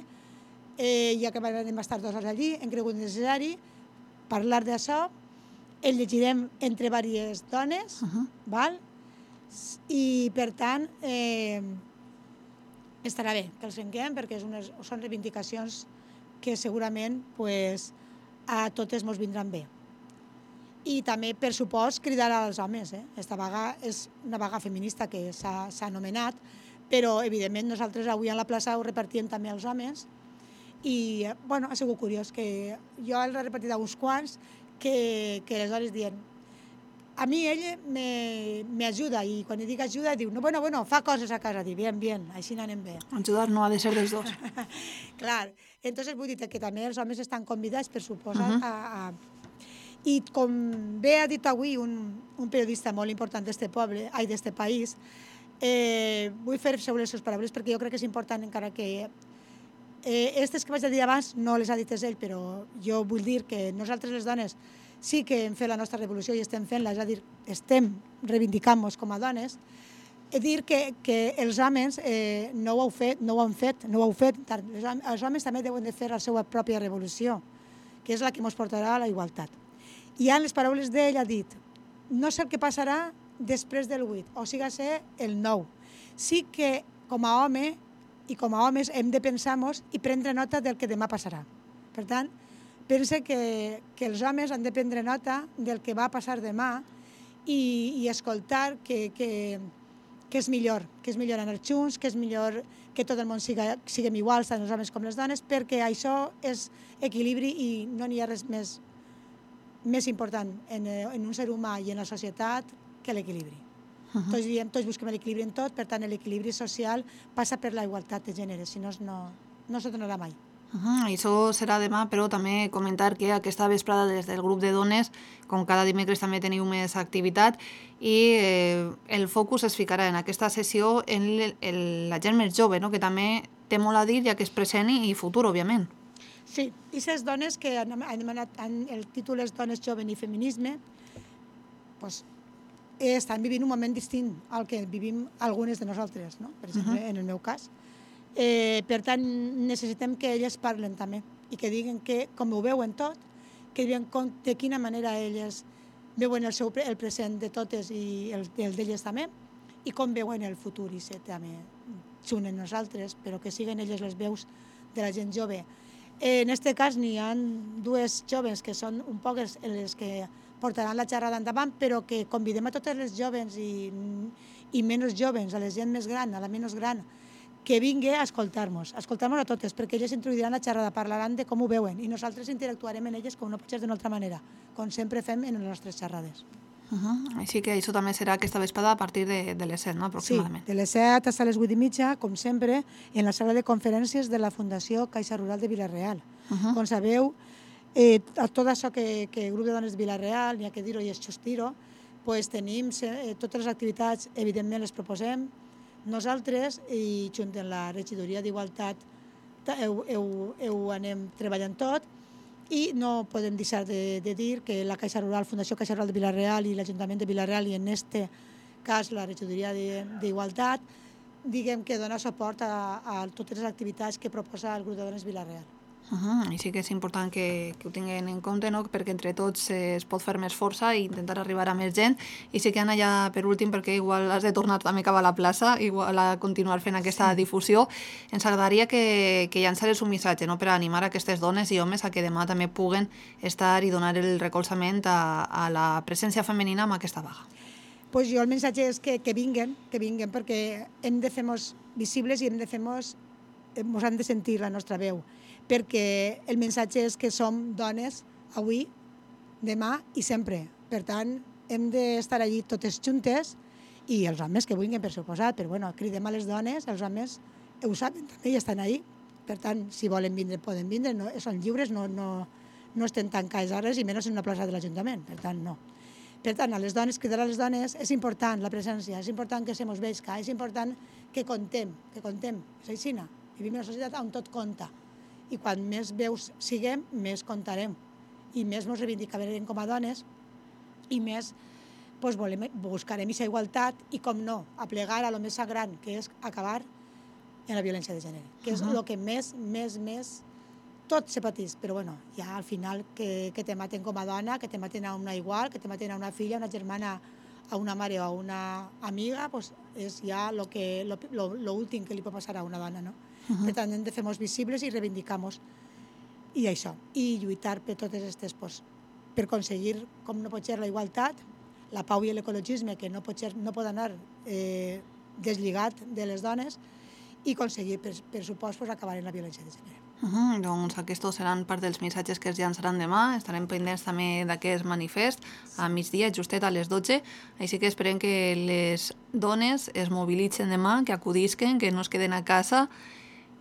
ja que vam estar 2 hores allí, hem cregut necessari parlar d'això, el llegirem entre diverses dones, i per tant estarà bé que els fenguem perquè són reivindicacions que segurament a totes ens vindran bé. I també, per supost, cridar als homes. Aquesta vaga és una vaga feminista que s'ha anomenat, però evidentment nosaltres avui a la plaça ho repartíem també als homes i ha sigut curiós que jo l'he repartit a uns quants que les dones diuen a mi ell m'ajuda i quan dic ajuda diu bueno, fa coses a casa, dic bien, així n'anem bé. Ajudar no ha de ser dels dos. Clar, entonces vull dir que també els homes estan convidats, per suposar, i com bé ha dit avui un periodista molt important d'este país, vull fer sobre les seves paraules perquè jo crec que és important encara que aquestes que vaig a dir abans no les ha dit ell, però jo vull dir que nosaltres les dones sí que hem fet la nostra revolució i estem fent-la, és a dir, estem reivindicant-nos com a dones, és dir que els homes no ho han fet. Els homes també deuen de fer la seva pròpia revolució, que és la que ens portarà a la igualtat. I en les paraules d'ell ha dit, no sé el que passarà després del 8, o sigui ser el 9. Sí que com a home i com a homes hem de pensar-nos i prendre nota del que demà passarà. Per tant, pense que els homes han de prendre nota del que va passar demà i escoltar que és millor anar junts, que és millor que tot el món siguem iguals, tant els homes com les dones, perquè això és equilibri i no n'hi ha res més important en un ser humà i en la societat que l'equilibri. Tots busquem l'equilibri en tot, per tant l'equilibri social passa per la igualtat de gènere, si no se donarà mai. Això serà demà, però també comentar que aquesta vesprada des del grup de dones, com cada dimecres també teniu més activitat, i el focus es ficarà en aquesta sessió en la gent més jove, que també té molt a dir, ja que és present i futur, òbviament. Sí, i les dones que han demanat, el títol és Dones, Joven i Feminisme, estan vivint un moment distint al que vivim algunes de nosaltres, per exemple, en el meu cas. Per tant, necessitem que elles parlen també i que diguin que, com ho veuen tot, que diguin de quina manera elles veuen el present de totes i el d'elles també, i com veuen el futur i ser també junt amb nosaltres, però que siguin elles les veus de la gent jove. En aquest cas n'hi ha dues joves que són un poc les que portaran la xerrada endavant, però que convidem a totes les joves i menys joves, a la gent més gran, a la menys gran, que vingui a escoltar-nos a totes, perquè elles introduiran la xerrada, parlaran de com ho veuen, i nosaltres interactuarem amb elles com no pot ser d'una altra manera, com sempre fem en les nostres xerrades. Així que això també serà aquesta vesprada a partir de les 7, aproximadament. Sí, de les 7 a les 8:30, com sempre, en la sala de conferències de la Fundació Caixa Rural de Vila-real. Com sabeu, tot això que el grup de dones de Vila-real, n'hi ha que dir-ho i és just dir-ho, tenim totes les activitats, evidentment les proposem nosaltres, i junt amb la regidoria d'Igualtat ho anem treballant tot, i no podem deixar de dir que la Caixa Rural, Fundació Caixa Rural de Vila-real i l'Ajuntament de Vila-real, i en aquest cas la regidoria d'Igualtat, diguem que dona suport a totes les activitats que proposa el grup de dones Vila-real. I sí que és important que ho tinguin en compte, perquè entre tots es pot fer més força i intentar arribar a més gent. I sí que, Anna, ja per últim, perquè igual has de tornar també cap a la plaça, igual a continuar fent aquesta difusió, ens agradaria que llançares un missatge per animar aquestes dones i homes a que demà també puguen estar i donar el recolzament a la presència femenina amb aquesta vaga. Jo el missatge és que vinguen, perquè hem de fer-nos visibles i ens han de sentir la nostra veu, perquè el missatge és que som dones avui, demà i sempre. Per tant, hem d'estar allí totes juntes, i els homes que vulguin, per suposat, però cridem a les dones, els homes ho saben també i estan allí. Per tant, si volen vindre, poden vindre, són lliures, no estem tancats hores i menys en una plaça de l'Ajuntament, per tant, no. Per tant, a les dones, cridar a les dones, és important la presència, és important que se mos veig, és important que contem, és així, vivim en una societat on tot compta. I quan més veus siguem, més contarem, i més ens reivindicarem com a dones, i més buscarem aquesta igualtat i, com no, aplegar a lo més sagrat, que és acabar en la violència de gènere, que és el que més, tot se patís, però ja al final que te maten com a dona, que te maten a una igual, que te maten a una filla, a una germana, a una mare o a una amiga, és ja l'últim que li pot passar a una dona, no? Per tant, hem de fer-nos visibles i reivindicar-nos. I això, i lluitar per totes aquestes, per aconseguir, com no pot ser la igualtat, la pau i l'ecologisme, que no pot anar deslligat de les dones, i aconseguir, per supost, acabar en la violència de gènere. Doncs aquests seran part dels missatges que es llançaran demà. Estarem pendents també d'aquest manifest a migdia, justet a les 12. Així que esperem que les dones es mobilitzen demà, que acudisquen, que no es queden a casa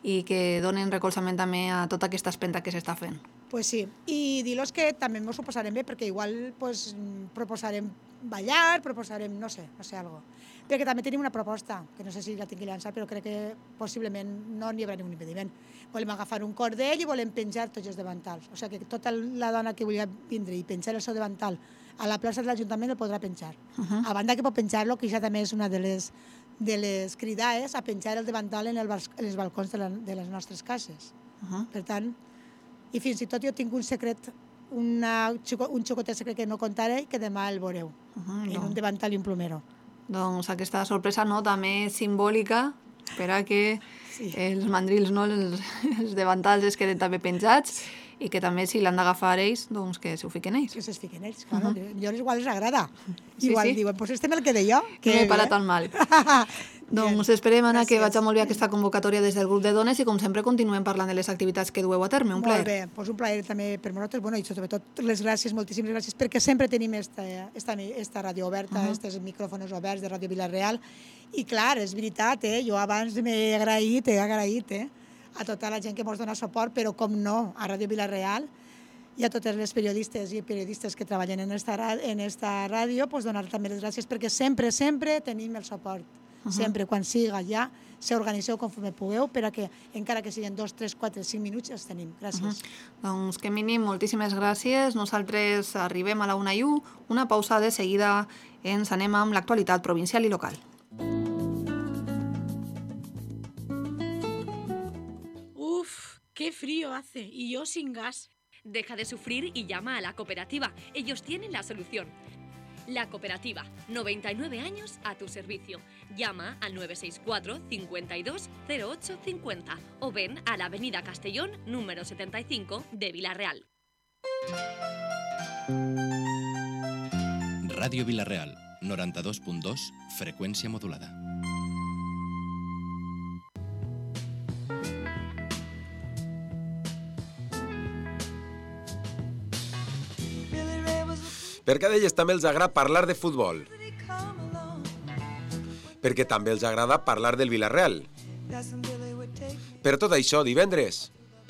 i que donen recolzament també a tota aquesta espenta que s'està fent. Pues sí, i dir-los que també ens ho posarem bé, perquè igual proposarem ballar, proposarem, no sé, algo. Perquè també tenim una proposta, que no sé si la tinc que llançar, però crec que possiblement no n'hi haurà ningun impediment. Volem agafar un cordell i volem penjar tots els davantals. O sigui que tota la dona que vulgui vindre i penjar el seu davantal a la plaça de l'Ajuntament el podrà penjar. A banda que pot penjar-lo, que ja també és una de les cridades, a penjar el davantal en els balcons de les nostres cases. Per tant, i fins i tot jo tinc un secret, un xocotet secret que no contaré i que demà el veureu, en un davantal i un plomero. Doncs aquesta sorpresa també simbòlica per a que els mandrils, els davantals es queden també penjats i que també si l'han d'agafar ells, doncs que s'ho fiquen ells. Que se'ls fiquen ells, clar. Llavors igual els agrada. Igual diuen, doncs estem el que deia. Que no he parat tan mal. Doncs esperem, Anna, que vagi molt bé aquesta convocatòria des del grup de dones i com sempre continuem parlant de les activitats que dueu a terme. Un plaer. Molt bé, doncs un plaer també per nosaltres. Bueno, i sobretot les gràcies, moltíssimes gràcies, perquè sempre tenim esta ràdio oberta, estos micròfons oberts de Ràdio Vila-real. I clar, és veritat, jo abans m'he agraït, a tota la gent que ens dona suport, però com no, a Ràdio Vila-real i a totes les periodistes i periodistes que treballen en esta ràdio, donar també les gràcies perquè sempre, sempre tenim el suport. Sempre, quan siga ja, s'organitzeu conforme pugueu, per a que, encara que siguin 2, 3, 4, 5 minuts, els tenim. Gràcies. Doncs que mínim, moltíssimes gràcies. Nosaltres arribem a la 1:01, una pausa de seguida ens anem amb l'actualitat provincial i local. ¡Qué frío hace! Y yo sin gas. Deja de sufrir y llama a la cooperativa. Ellos tienen la solución. La cooperativa, 99 años a tu servicio. Llama al 964 52 08 50 o ven a la avenida Castellón, número 75 de Vila-real. Ràdio Vila-real, 92.2, freqüència modulada. Per què d'elles també els agrada parlar de futbol? Perquè també els agrada parlar del Vila-real. Per tot això, divendres,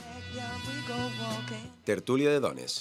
tertúlia de dones.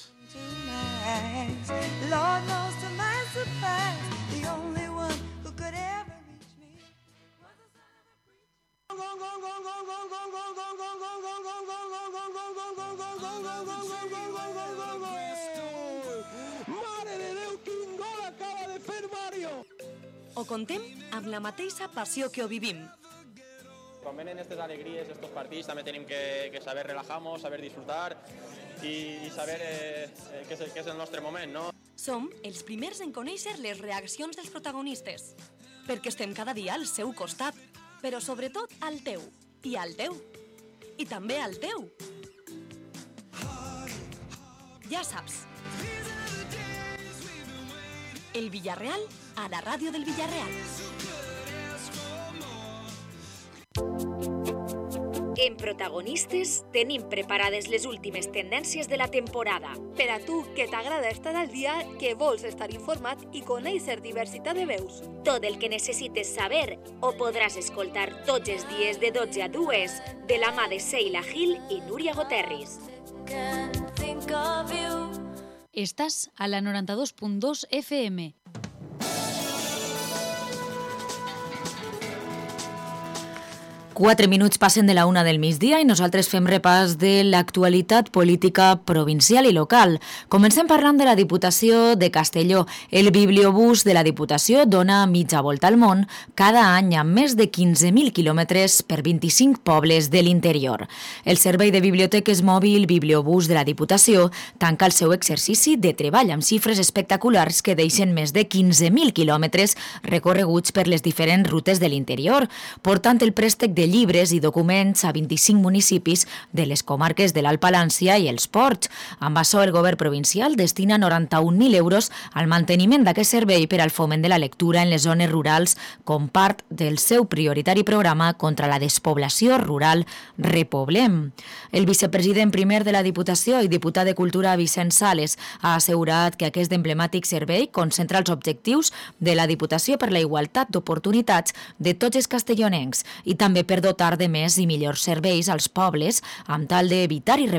O contem amb la mateixa passió que ho vivim. Quan venen aquestes alegries, estos partits, també tenim que saber relajar-nos, saber disfrutar i saber què és el nostre moment, no? Som els primers en conèixer les reaccions dels protagonistes, perquè estem cada dia al seu costat, però sobretot al teu, i al teu, i també al teu. Ja saps. El Villarreal a la ràdio del Villarreal. En Protagonistes tenim preparades les últimes tendències de la temporada. Per a tu, que t'agrada estar al dia, que vols estar informat i conèixer diversitat de veus. Tot el que necessites saber ho podràs escoltar tots els dies de 12 a 2 de la mà de Seila Gil i Núria Goterris. Estàs a la 92.2 FM. Quatre minuts passen de la 1 del migdia i nosaltres fem repàs de l'actualitat política provincial i local. Comencem parlant de la Diputació de Castelló. El bibliobús de la Diputació dona mitja volta al món cada any amb més de 15.000 quilòmetres per 25 pobles de l'interior. El servei de biblioteques mòbil Bibliobús de la Diputació tanca el seu exercici de treball amb xifres espectaculars que deixen més de 15.000 quilòmetres recorreguts per les diferents rutes de l'interior, portant el préstec de llibres i documents a 25 municipis de les comarques de l'Alt Palància i els Ports. Amb això, el govern provincial destina 91.000 euros al manteniment d'aquest servei per al foment de la lectura en les zones rurals com part del seu prioritari programa contra la despoblació rural Repoblem. El vicepresident primer de la Diputació i diputat de Cultura Vicent Sales ha assegurat que aquest emblemàtic servei concentra els objectius de la Diputació per la igualtat d'oportunitats de tots els castellonencs i també per per dotar de més i millors serveis als pobles amb tal d'evitar i